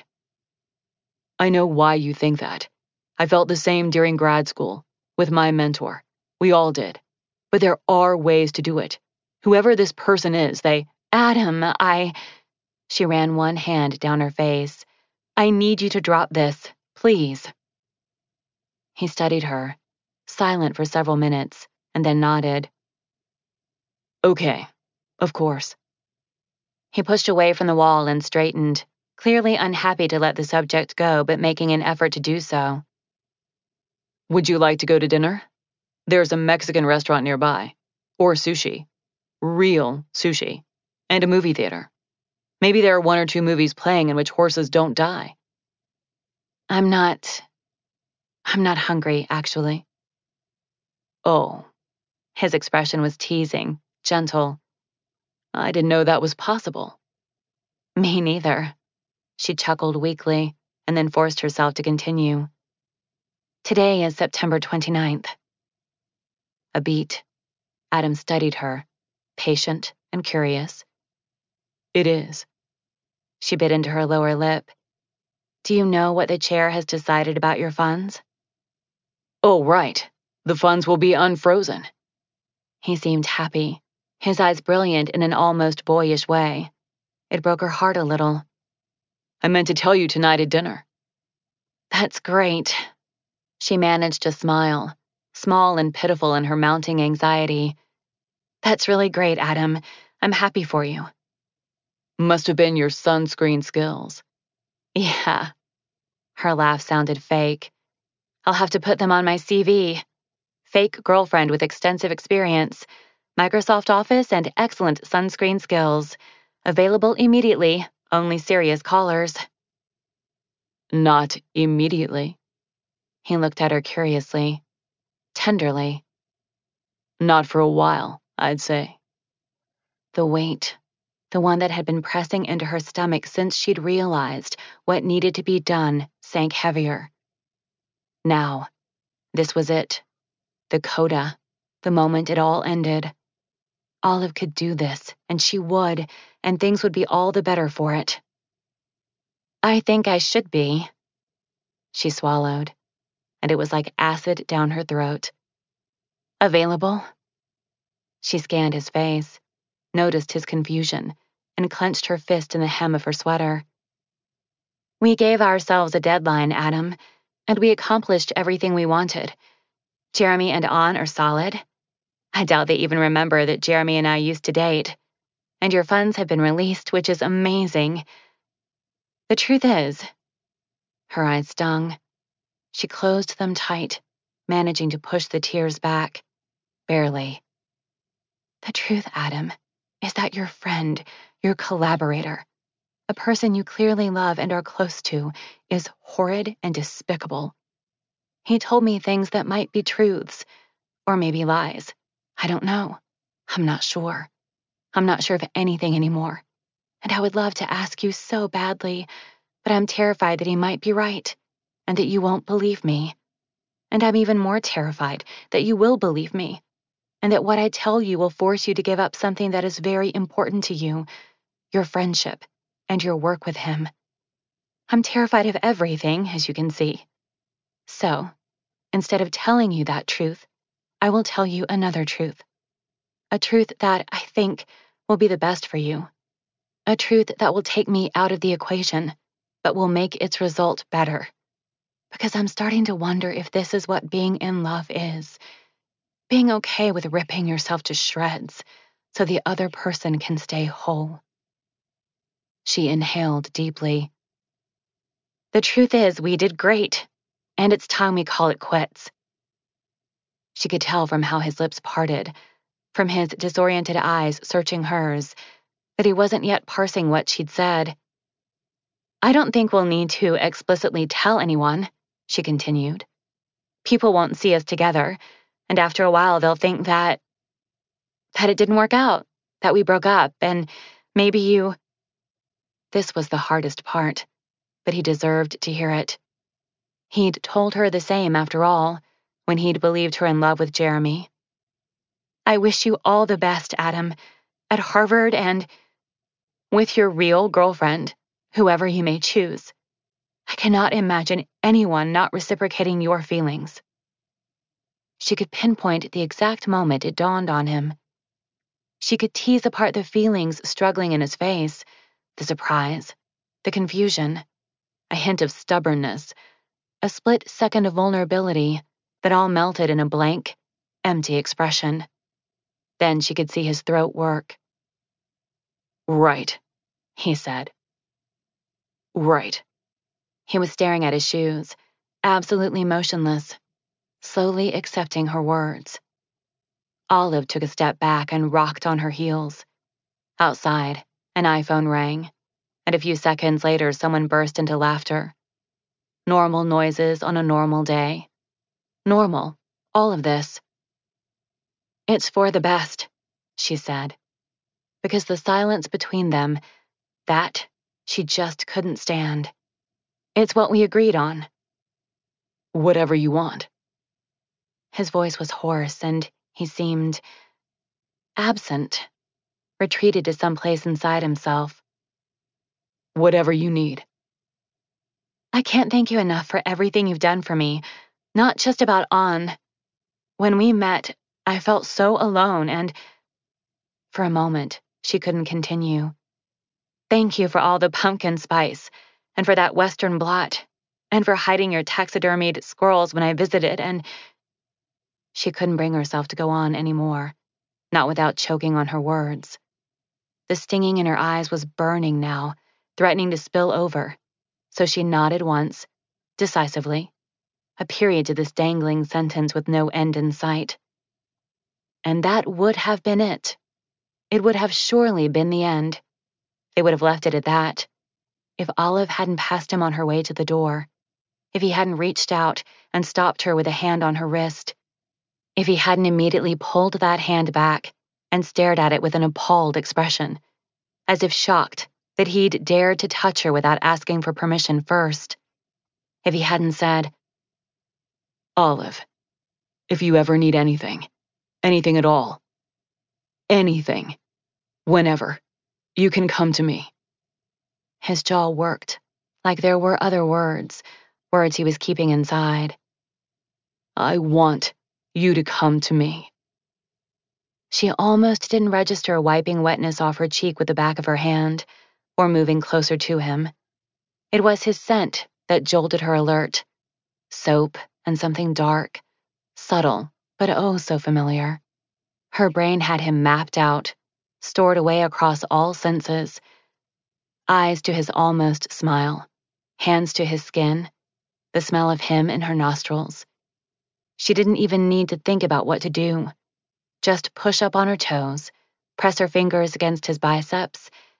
I know why you think that. I felt the same during grad school, with my mentor. We all did. But there are ways to do it. Whoever this person is, Adam, She ran one hand down her face. I need you to drop this, please. He studied her, silent for several minutes, and then nodded. Okay, of course. He pushed away from the wall and straightened, clearly unhappy to let the subject go, but making an effort to do so. Would you like to go to dinner? There's a Mexican restaurant nearby. Or sushi. Real sushi. And a movie theater. Maybe there are 1 or 2 movies playing in which horses don't die. I'm not hungry, actually. Oh. His expression was teasing, gentle. I didn't know that was possible. Me neither. She chuckled weakly, and then forced herself to continue. Today is September 29th. A beat. Adam studied her, patient and curious. It is. She bit into her lower lip. Do you know what the chair has decided about your funds? Oh, right. The funds will be unfrozen. He seemed happy, his eyes brilliant in an almost boyish way. It broke her heart a little. I meant to tell you tonight at dinner. That's great. She managed to smile, small and pitiful in her mounting anxiety. That's really great, Adam. I'm happy for you. Must have been your sunscreen skills. Yeah. Her laugh sounded fake. I'll have to put them on my CV. Fake girlfriend with extensive experience, Microsoft Office and excellent sunscreen skills. Available immediately, only serious callers. Not immediately. He looked at her curiously, tenderly. Not for a while, I'd say. The weight, the one that had been pressing into her stomach since she'd realized what needed to be done, sank heavier. Now, this was it. The coda, the moment it all ended. Olive could do this, and she would, and things would be all the better for it. I think I should be. She swallowed, and it was like acid down her throat. Available? She scanned his face, noticed his confusion, and clenched her fist in the hem of her sweater. We gave ourselves a deadline, Adam, and we accomplished everything we wanted. Jeremy and An are solid. I doubt they even remember that Jeremy and I used to date. And your funds have been released, which is amazing. The truth is, her eyes stung. She closed them tight, managing to push the tears back. Barely. The truth, Adam, is that your friend, your collaborator, a person you clearly love and are close to, is horrid and despicable. He told me things that might be truths, or maybe lies. I don't know. I'm not sure. I'm not sure of anything anymore. And I would love to ask you so badly, but I'm terrified that he might be right, and that you won't believe me. And I'm even more terrified that you will believe me, and that what I tell you will force you to give up something that is very important to you, your friendship and your work with him. I'm terrified of everything, as you can see. So, instead of telling you that truth, I will tell you another truth. A truth that I think will be the best for you. A truth that will take me out of the equation, but will make its result better. Because I'm starting to wonder if this is what being in love is. Being okay with ripping yourself to shreds so the other person can stay whole. She inhaled deeply. The truth is, we did great, and it's time we call it quits. She could tell from how his lips parted, from his disoriented eyes searching hers, that he wasn't yet parsing what she'd said. I don't think we'll need to explicitly tell anyone, she continued. People won't see us together, and after a while they'll think that it didn't work out, that we broke up, and maybe you... This was the hardest part, but he deserved to hear it. He'd told her the same, after all, when he'd believed her in love with Jeremy. I wish you all the best, Adam, at Harvard and with your real girlfriend, whoever you may choose. I cannot imagine anyone not reciprocating your feelings. She could pinpoint the exact moment it dawned on him. She could tease apart the feelings struggling in his face, the surprise, the confusion, a hint of stubbornness, a split second of vulnerability that all melted in a blank, empty expression. Then she could see his throat work. Right, he said. Right. He was staring at his shoes, absolutely motionless, slowly accepting her words. Olive took a step back and rocked on her heels. Outside, an iPhone rang, and a few seconds later someone burst into laughter. Normal noises on a normal day. Normal, all of this. It's for the best, she said, because the silence between them, that she just couldn't stand. It's what we agreed on. Whatever you want. His voice was hoarse, and he seemed absent, retreated to some place inside himself. Whatever you need. I can't thank you enough for everything you've done for me, not just about On. When we met, I felt so alone, and for a moment, she couldn't continue. Thank you for all the pumpkin spice, and for that Western blot, and for hiding your taxidermied squirrels when I visited, and she couldn't bring herself to go on anymore, not without choking on her words. The stinging in her eyes was burning now, threatening to spill over, so she nodded once, decisively, a period to this dangling sentence with no end in sight. And that would have been it. It would have surely been the end. They would have left it at that. If Olive hadn't passed him on her way to the door, if he hadn't reached out and stopped her with a hand on her wrist, if he hadn't immediately pulled that hand back and stared at it with an appalled expression, as if shocked that he'd dared to touch her without asking for permission first, if he hadn't said, Olive, if you ever need anything, anything at all, anything, whenever, you can come to me. His jaw worked, like there were other words he was keeping inside. I want you to come to me. She almost didn't register wiping wetness off her cheek with the back of her hand, or moving closer to him. It was his scent that jolted her alert. Soap and something dark, subtle, but oh so familiar. Her brain had him mapped out, stored away across all senses. Eyes to his almost smile, hands to his skin, the smell of him in her nostrils. She didn't even need to think about what to do. Just push up on her toes, press her fingers against his biceps,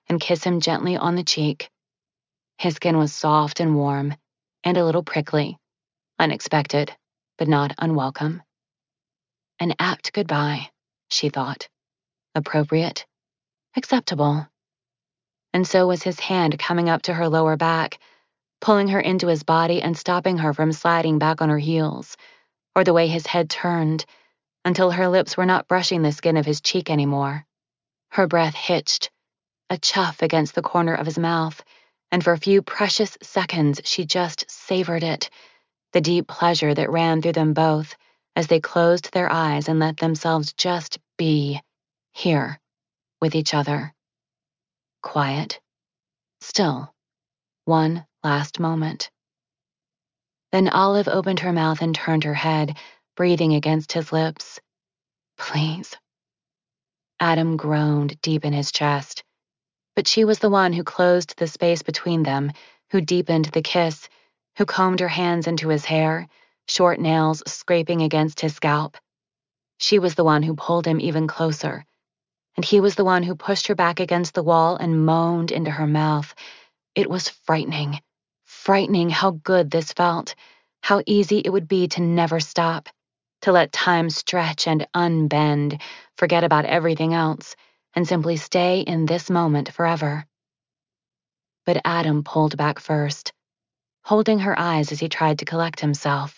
and kiss him gently on the cheek. His skin was soft and warm, and a little prickly, unexpected, but not unwelcome. An apt goodbye, she thought. Appropriate, acceptable. And so was his hand coming up to her lower back, pulling her into his body and stopping her from sliding back on her heels, or the way his head turned until her lips were not brushing the skin of his cheek anymore. Her breath hitched, a chuff against the corner of his mouth, and for a few precious seconds she just savored it, the deep pleasure that ran through them both as they closed their eyes and let themselves just be here with each other. Quiet, still, one last moment. Then Olive opened her mouth and turned her head, breathing against his lips. Please. Adam groaned deep in his chest. But she was the one who closed the space between them, who deepened the kiss, who combed her hands into his hair, short nails scraping against his scalp. She was the one who pulled him even closer, and he was the one who pushed her back against the wall and moaned into her mouth. It was frightening, frightening how good this felt, how easy it would be to never stop, to let time stretch and unbend, forget about everything else, and simply stay in this moment forever. But Adam pulled back first, holding her eyes as he tried to collect himself.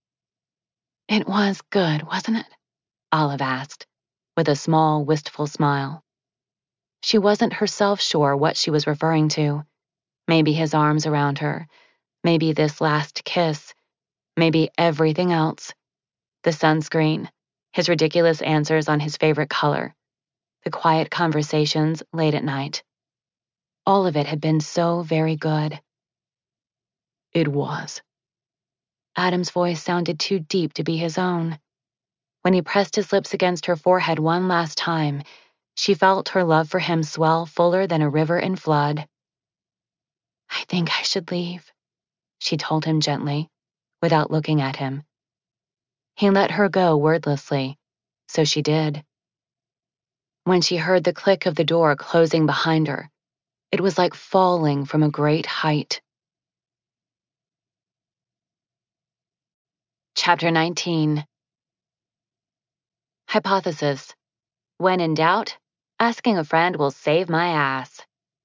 It was good, wasn't it? Olive asked, with a small, wistful smile. She wasn't herself sure what she was referring to. Maybe his arms around her, maybe this last kiss, maybe everything else. The sunscreen, his ridiculous answers on his favorite color, the quiet conversations late at night. All of it had been so very good. It was. Adam's voice sounded too deep to be his own. When he pressed his lips against her forehead one last time, she felt her love for him swell fuller than a river in flood. I think I should leave, she told him gently, without looking at him. He let her go wordlessly, so she did. When she heard the click of the door closing behind her, it was like falling from a great height. Chapter 19. Hypothesis. When in doubt, asking a friend will save my ass.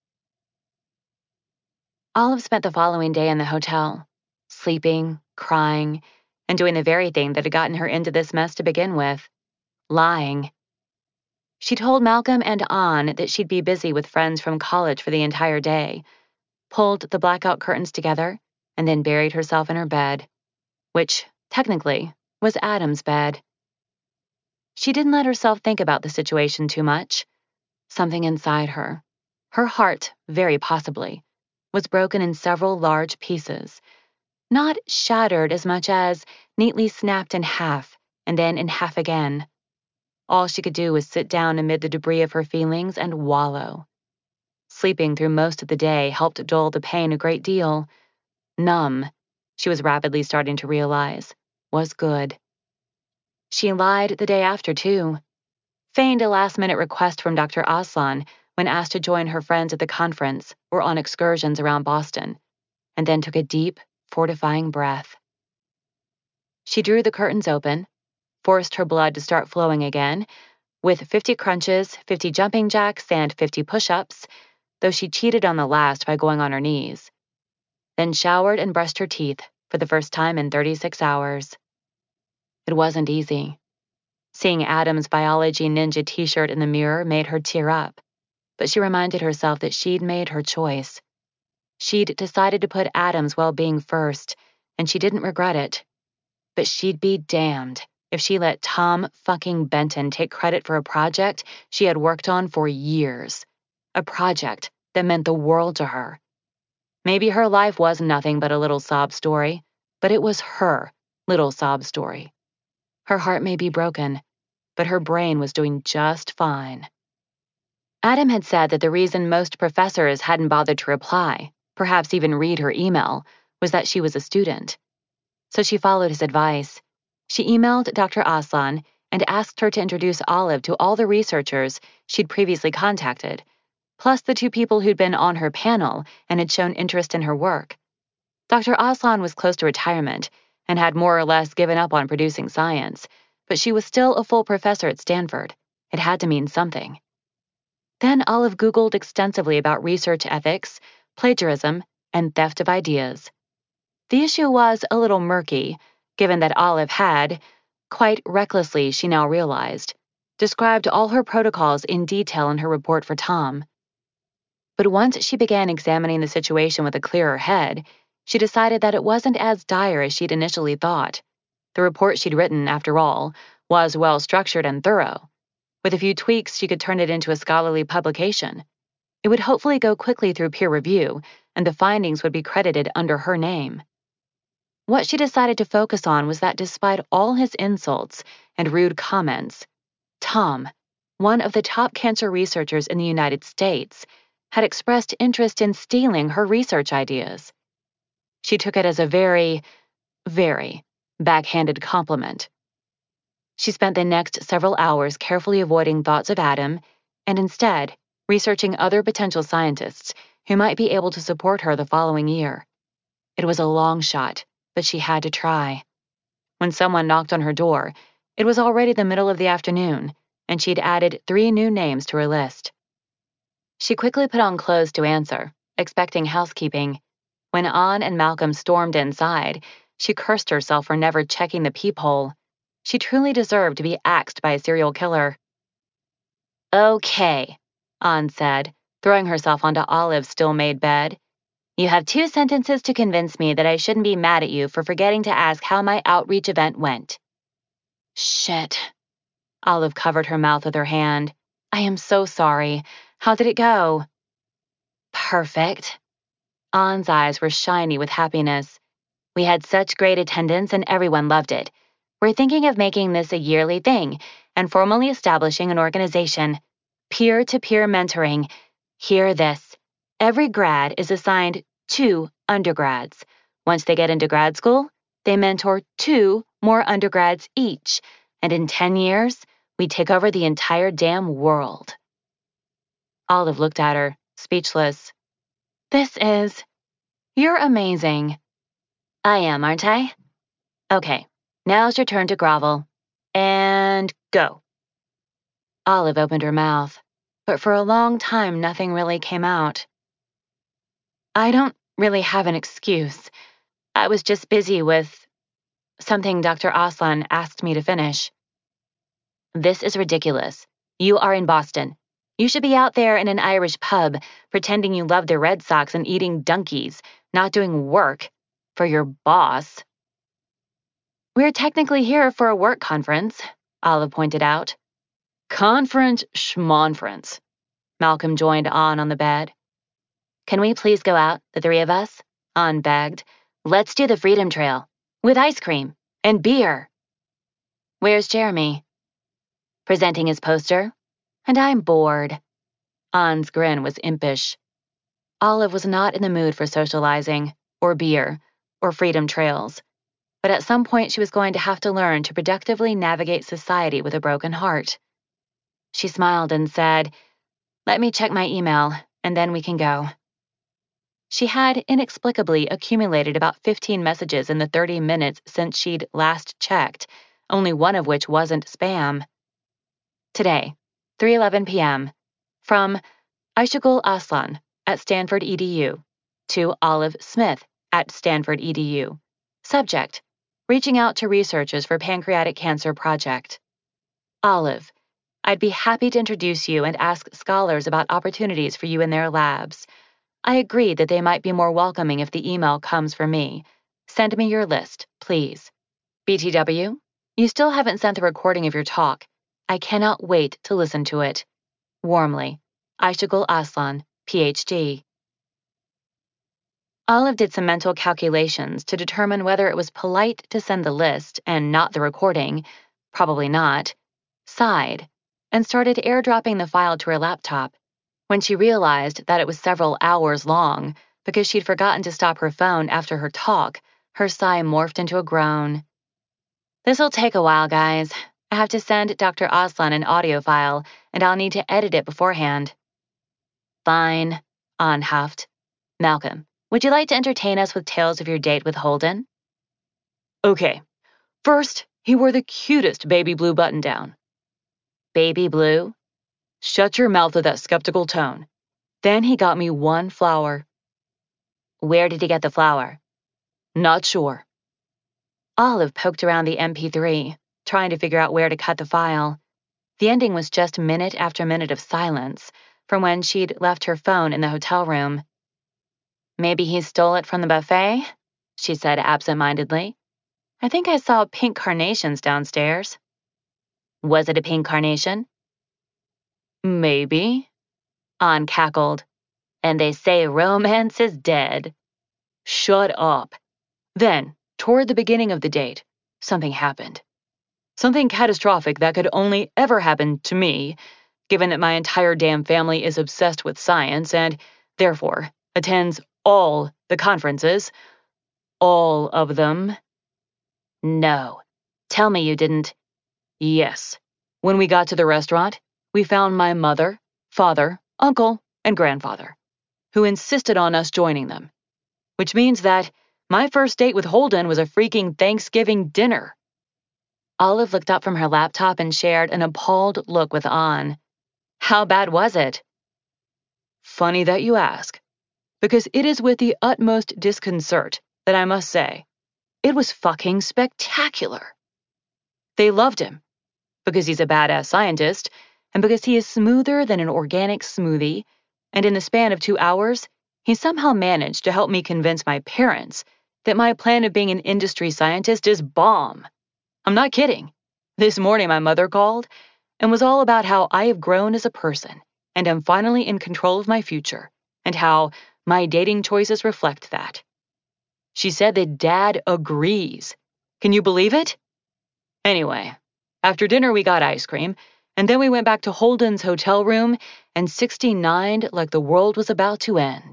Olive spent the following day in the hotel, sleeping, crying, and doing the very thing that had gotten her into this mess to begin with, lying. She told Malcolm and An that she'd be busy with friends from college for the entire day, pulled the blackout curtains together, and then buried herself in her bed, which, technically, was Adam's bed. She didn't let herself think about the situation too much. Something inside her, her heart, very possibly, was broken in several large pieces, not shattered as much as neatly snapped in half and then in half again. All she could do was sit down amid the debris of her feelings and wallow. Sleeping through most of the day helped dull the pain a great deal. Numb, she was rapidly starting to realize, was good. She lied the day after, too. Feigned a last-minute request from Dr. Aslan when asked to join her friends at the conference or on excursions around Boston, and then took a deep, fortifying breath. She drew the curtains open, forced her blood to start flowing again, with 50 crunches, 50 jumping jacks, and 50 push-ups, though she cheated on the last by going on her knees. Then showered and brushed her teeth for the first time in 36 hours. It wasn't easy. Seeing Adam's biology ninja t-shirt in the mirror made her tear up, but she reminded herself that she'd made her choice. She'd decided to put Adam's well-being first, and she didn't regret it. But she'd be damned if she let Tom fucking Benton take credit for a project she had worked on for years. A project that meant the world to her. Maybe her life was nothing but a little sob story, but it was her little sob story. Her heart may be broken, but her brain was doing just fine. Adam had said that the reason most professors hadn't bothered to reply, perhaps even read her email, was that she was a student. So she followed his advice. She emailed Dr. Aslan and asked her to introduce Olive to all the researchers she'd previously contacted, plus the 2 people who'd been on her panel and had shown interest in her work. Dr. Aslan was close to retirement and had more or less given up on producing science, but she was still a full professor at Stanford. It had to mean something. Then Olive Googled extensively about research ethics, plagiarism, and theft of ideas. The issue was a little murky, given that Olive had, quite recklessly she now realized, described all her protocols in detail in her report for Tom. But once she began examining the situation with a clearer head, she decided that it wasn't as dire as she'd initially thought. The report she'd written, after all, was well-structured and thorough. With a few tweaks, she could turn it into a scholarly publication. It would hopefully go quickly through peer review, and the findings would be credited under her name. What she decided to focus on was that despite all his insults and rude comments, Tom, one of the top cancer researchers in the United States, had expressed interest in stealing her research ideas. She took it as a very, very backhanded compliment. She spent the next several hours carefully avoiding thoughts of Adam and instead researching other potential scientists who might be able to support her the following year. It was a long shot, but she had to try. When someone knocked on her door, it was already the middle of the afternoon, and she'd added 3 new names to her list. She quickly put on clothes to answer, expecting housekeeping. When Ann and Malcolm stormed inside, she cursed herself for never checking the peephole. She truly deserved to be axed by a serial killer. "Okay," Ann said, throwing herself onto Olive's still-made bed. "You have 2 sentences to convince me that I shouldn't be mad at you for forgetting to ask how my outreach event went." "Shit." Olive covered her mouth with her hand. "I am so sorry. How did it go?" "Perfect." Ann's eyes were shiny with happiness. "We had such great attendance and everyone loved it. We're thinking of making this a yearly thing and formally establishing an organization. Peer-to-peer mentoring. Hear this. Every grad is assigned 2 undergrads. Once they get into grad school, they mentor 2 more undergrads each, and in 10 years, we take over the entire damn world." Olive looked at her, speechless. You're amazing." "I am, aren't I? Okay, now's your turn to grovel. And go." Olive opened her mouth, but for a long time nothing really came out. "I don't really have an excuse. I was just busy with something Dr. Aslan asked me to finish." "This is ridiculous. You are in Boston. You should be out there in an Irish pub, pretending you love the Red Sox and eating donkeys, not doing work for your boss." "We're technically here for a work conference," Olive pointed out. "Conference schmonference," Malcolm joined on the bed. "Can we please go out, the 3 of us?" Ann begged. "Let's do the Freedom Trail. With ice cream. And beer." "Where's Jeremy?" "Presenting his poster. And I'm bored." Ann's grin was impish. Olive was not in the mood for socializing, or beer, or freedom trails. But at some point she was going to have to learn to productively navigate society with a broken heart. She smiled and said, "Let me check my email, and then we can go." She had inexplicably accumulated about 15 messages in the 30 minutes since she'd last checked, only one of which wasn't spam. Today, 3:11 p.m. From Aishagul Aslan at Stanford EDU to Olive Smith at Stanford EDU. Subject: reaching out to researchers for pancreatic cancer project. Olive, I'd be happy to introduce you and ask scholars about opportunities for you in their labs. I agree that they might be more welcoming if the email comes from me. Send me your list, please. BTW, you still haven't sent the recording of your talk. I cannot wait to listen to it. Warmly, Aishagul Aslan, PhD. Olive did some mental calculations to determine whether it was polite to send the list and not the recording, probably not, sighed, and started airdropping the file to her laptop. When she realized that it was several hours long because she'd forgotten to stop her phone after her talk, her sigh morphed into a groan. "This'll take a while, guys. I have to send Dr. Aslan an audio file, and I'll need to edit it beforehand." Fine, Ann huffed. Malcolm, would you like to entertain us with tales of your date with Holden? Okay. First, he wore the cutest baby blue button-down. Baby blue? Shut your mouth with that skeptical tone. Then he got me one flower. Where did he get the flower? Not sure. Olive poked around the MP3, trying to figure out where to cut the file. The ending was just minute after minute of silence from when she'd left her phone in the hotel room. Maybe he stole it from the buffet, she said absent-mindedly. I think I saw pink carnations downstairs. Was it a pink carnation? Maybe. Ann cackled. And they say romance is dead. Shut up. Then, toward the beginning of the date, something happened. Something catastrophic that could only ever happen to me, given that my entire damn family is obsessed with science and, therefore, attends all the conferences. All of them. No. Tell me you didn't. Yes. When we got to the restaurant, we found my mother, father, uncle, and grandfather, who insisted on us joining them. Which means that my first date with Holden was a freaking Thanksgiving dinner. Olive looked up from her laptop and shared an appalled look with Ann. How bad was it? Funny that you ask, because it is with the utmost disconcert that I must say, it was fucking spectacular. They loved him, because he's a badass scientist, and because he is smoother than an organic smoothie, and in the span of 2 hours, he somehow managed to help me convince my parents that my plan of being an industry scientist is bomb. I'm not kidding. This morning my mother called and was all about how I have grown as a person and am finally in control of my future, and how my dating choices reflect that. She said that Dad agrees. Can you believe it? Anyway, after dinner we got ice cream, and then we went back to Holden's hotel room and 69'd like the world was about to end.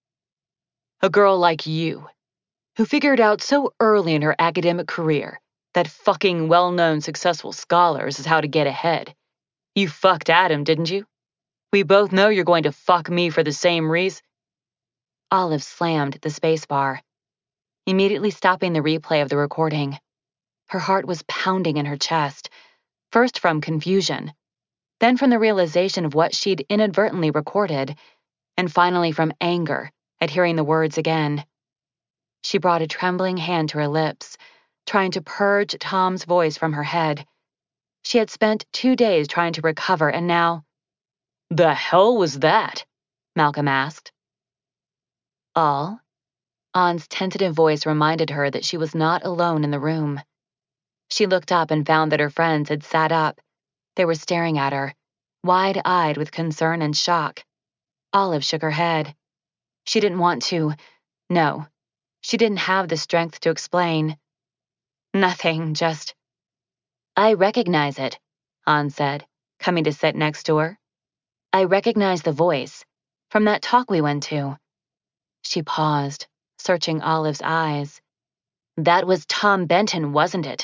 A girl like you, who figured out so early in her academic career that fucking well-known successful scholars is how to get ahead. You fucked Adam, didn't you? We both know you're going to fuck me for the same reason. Olive slammed the spacebar, immediately stopping the replay of the recording. Her heart was pounding in her chest, first from confusion, then from the realization of what she'd inadvertently recorded, and finally from anger at hearing the words again. She brought a trembling hand to her lips, trying to purge Tom's voice from her head. She had spent 2 days trying to recover, and now... The hell was that? Malcolm asked. All? Ann's tentative voice reminded her that she was not alone in the room. She looked up and found that her friends had sat up. They were staring at her, wide-eyed with concern and shock. Olive shook her head. She didn't want to. No, she didn't have the strength to explain. Nothing, just... I recognize it, Ann said, coming to sit next to her. I recognize the voice, from that talk we went to. She paused, searching Olive's eyes. That was Tom Benton, wasn't it?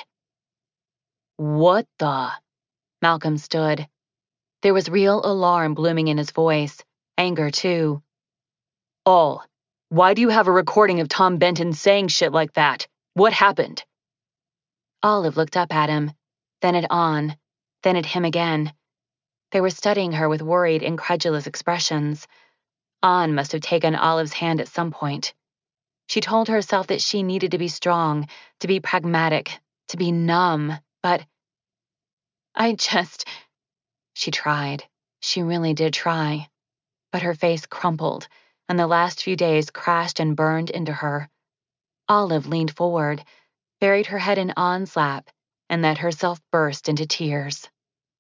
What the? Malcolm stood. There was real alarm blooming in his voice, anger too. All, why do you have a recording of Tom Benton saying shit like that? What happened? Olive looked up at him, then at Ann, then at him again. They were studying her with worried, incredulous expressions. Ann must have taken Olive's hand at some point. She told herself that she needed to be strong, to be pragmatic, to be numb, but... She tried. She really did try. But her face crumpled, and the last few days crashed and burned into her. Olive leaned forward, buried her head in Ann's lap, and let herself burst into tears.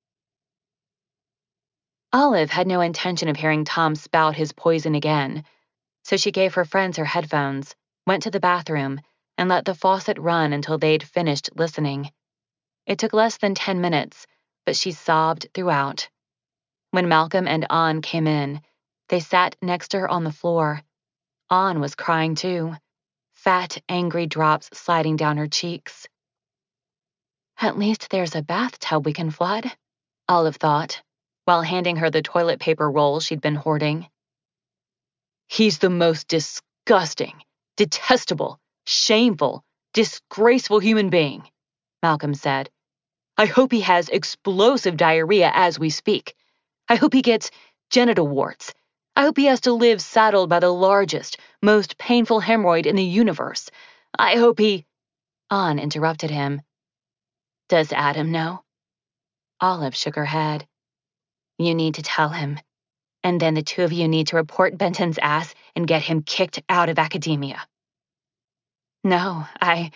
Olive had no intention of hearing Tom spout his poison again, so she gave her friends her headphones, went to the bathroom, and let the faucet run until they'd finished listening. It took less than 10 minutes, but she sobbed throughout. When Malcolm and Ann came in, they sat next to her on the floor. Ann was crying too, fat, angry drops sliding down her cheeks. At least there's a bathtub we can flood, Olive thought, while handing her the toilet paper roll she'd been hoarding. He's the most disgusting, detestable, shameful, disgraceful human being, Malcolm said. I hope he has explosive diarrhea as we speak. I hope he gets genital warts. I hope he has to live saddled by the largest, most painful hemorrhoid in the universe. I hope he... An interrupted him. Does Adam know? Olive shook her head. You need to tell him. And then the two of you need to report Benton's ass and get him kicked out of academia. No, I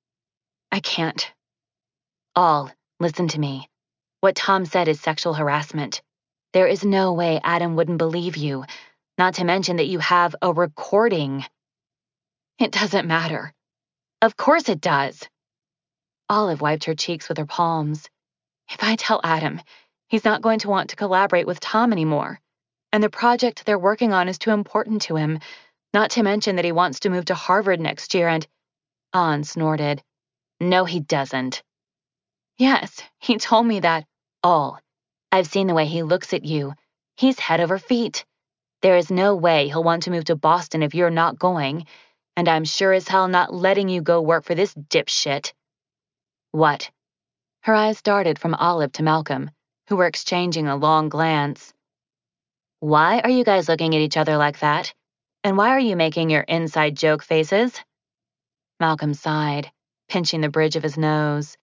can't. All, listen to me. What Tom said is sexual harassment. There is no way Adam wouldn't believe you, not to mention that you have a recording. It doesn't matter. Of course it does. Olive wiped her cheeks with her palms. If I tell Adam, he's not going to want to collaborate with Tom anymore. And the project they're working on is too important to him, not to mention that he wants to move to Harvard next year and... An snorted. No, he doesn't. Yes, he told me that. All. I've seen the way he looks at you. He's head over feet. There is no way he'll want to move to Boston if you're not going, and I'm sure as hell not letting you go work for this dipshit. What? Her eyes darted from Olive to Malcolm, who were exchanging a long glance. Why are you guys looking at each other like that? And why are you making your inside joke faces? Malcolm sighed, pinching the bridge of his nose.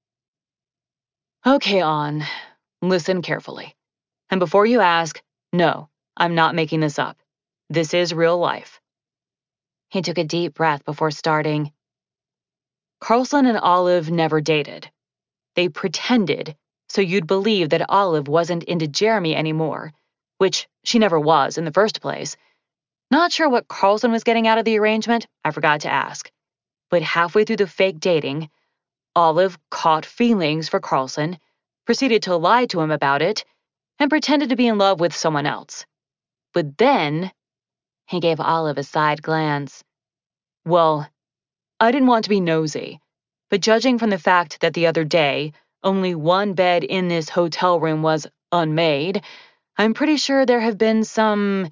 Okay, An, listen carefully. And before you ask, no, I'm not making this up. This is real life. He took a deep breath before starting. Carlson and Olive never dated. They pretended so you'd believe that Olive wasn't into Jeremy anymore, which she never was in the first place. Not sure what Carlson was getting out of the arrangement, I forgot to ask. But halfway through the fake dating, Olive caught feelings for Carlson, proceeded to lie to him about it, and pretended to be in love with someone else. But then, he gave Olive a side glance. Well, I didn't want to be nosy, but judging from the fact that the other day, only one bed in this hotel room was unmade, I'm pretty sure there have been some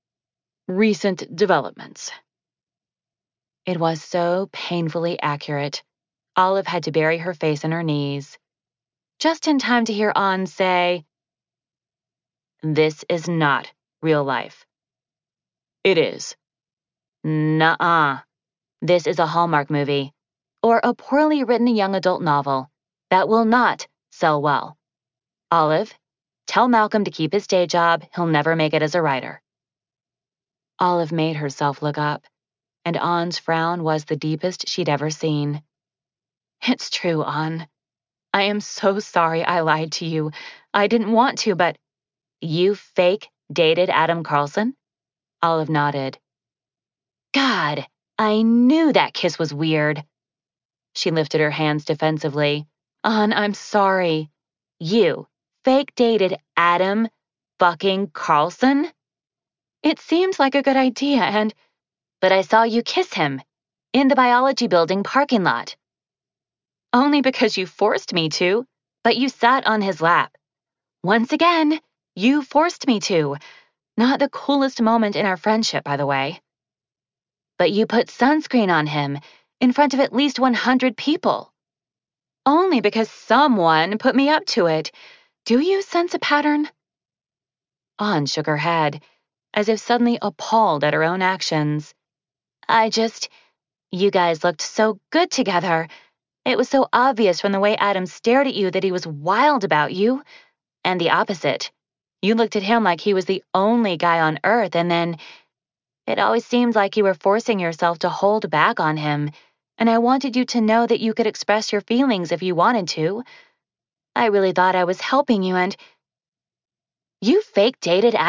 recent developments. It was so painfully accurate. Olive had to bury her face in her knees. Just in time to hear An say, This is not real life. It is. Nuh-uh. This is a Hallmark movie, or a poorly written young adult novel that will not sell well. Olive, tell Malcolm to keep his day job. He'll never make it as a writer. Olive made herself look up, and An's frown was the deepest she'd ever seen. It's true, An. I am so sorry I lied to you. I didn't want to, but... You fake dated Adam Carlson? Olive nodded. God, I knew that kiss was weird. She lifted her hands defensively. An, I'm sorry. You fake dated Adam fucking Carlson? It seemed like a good idea, but I saw you kiss him in the biology building parking lot. Only because you forced me to, but you sat on his lap. Once again, you forced me to. Not the coolest moment in our friendship, by the way. But you put sunscreen on him in front of at least 100 people. Only because someone put me up to it. Do you sense a pattern? An shook her head, as if suddenly appalled at her own actions. You guys looked so good together. It was so obvious from the way Adam stared at you that he was wild about you. And the opposite. You looked at him like he was the only guy on Earth, and then... It always seemed like you were forcing yourself to hold back on him, and I wanted you to know that you could express your feelings if you wanted to. I really thought I was helping you, and... You fake dated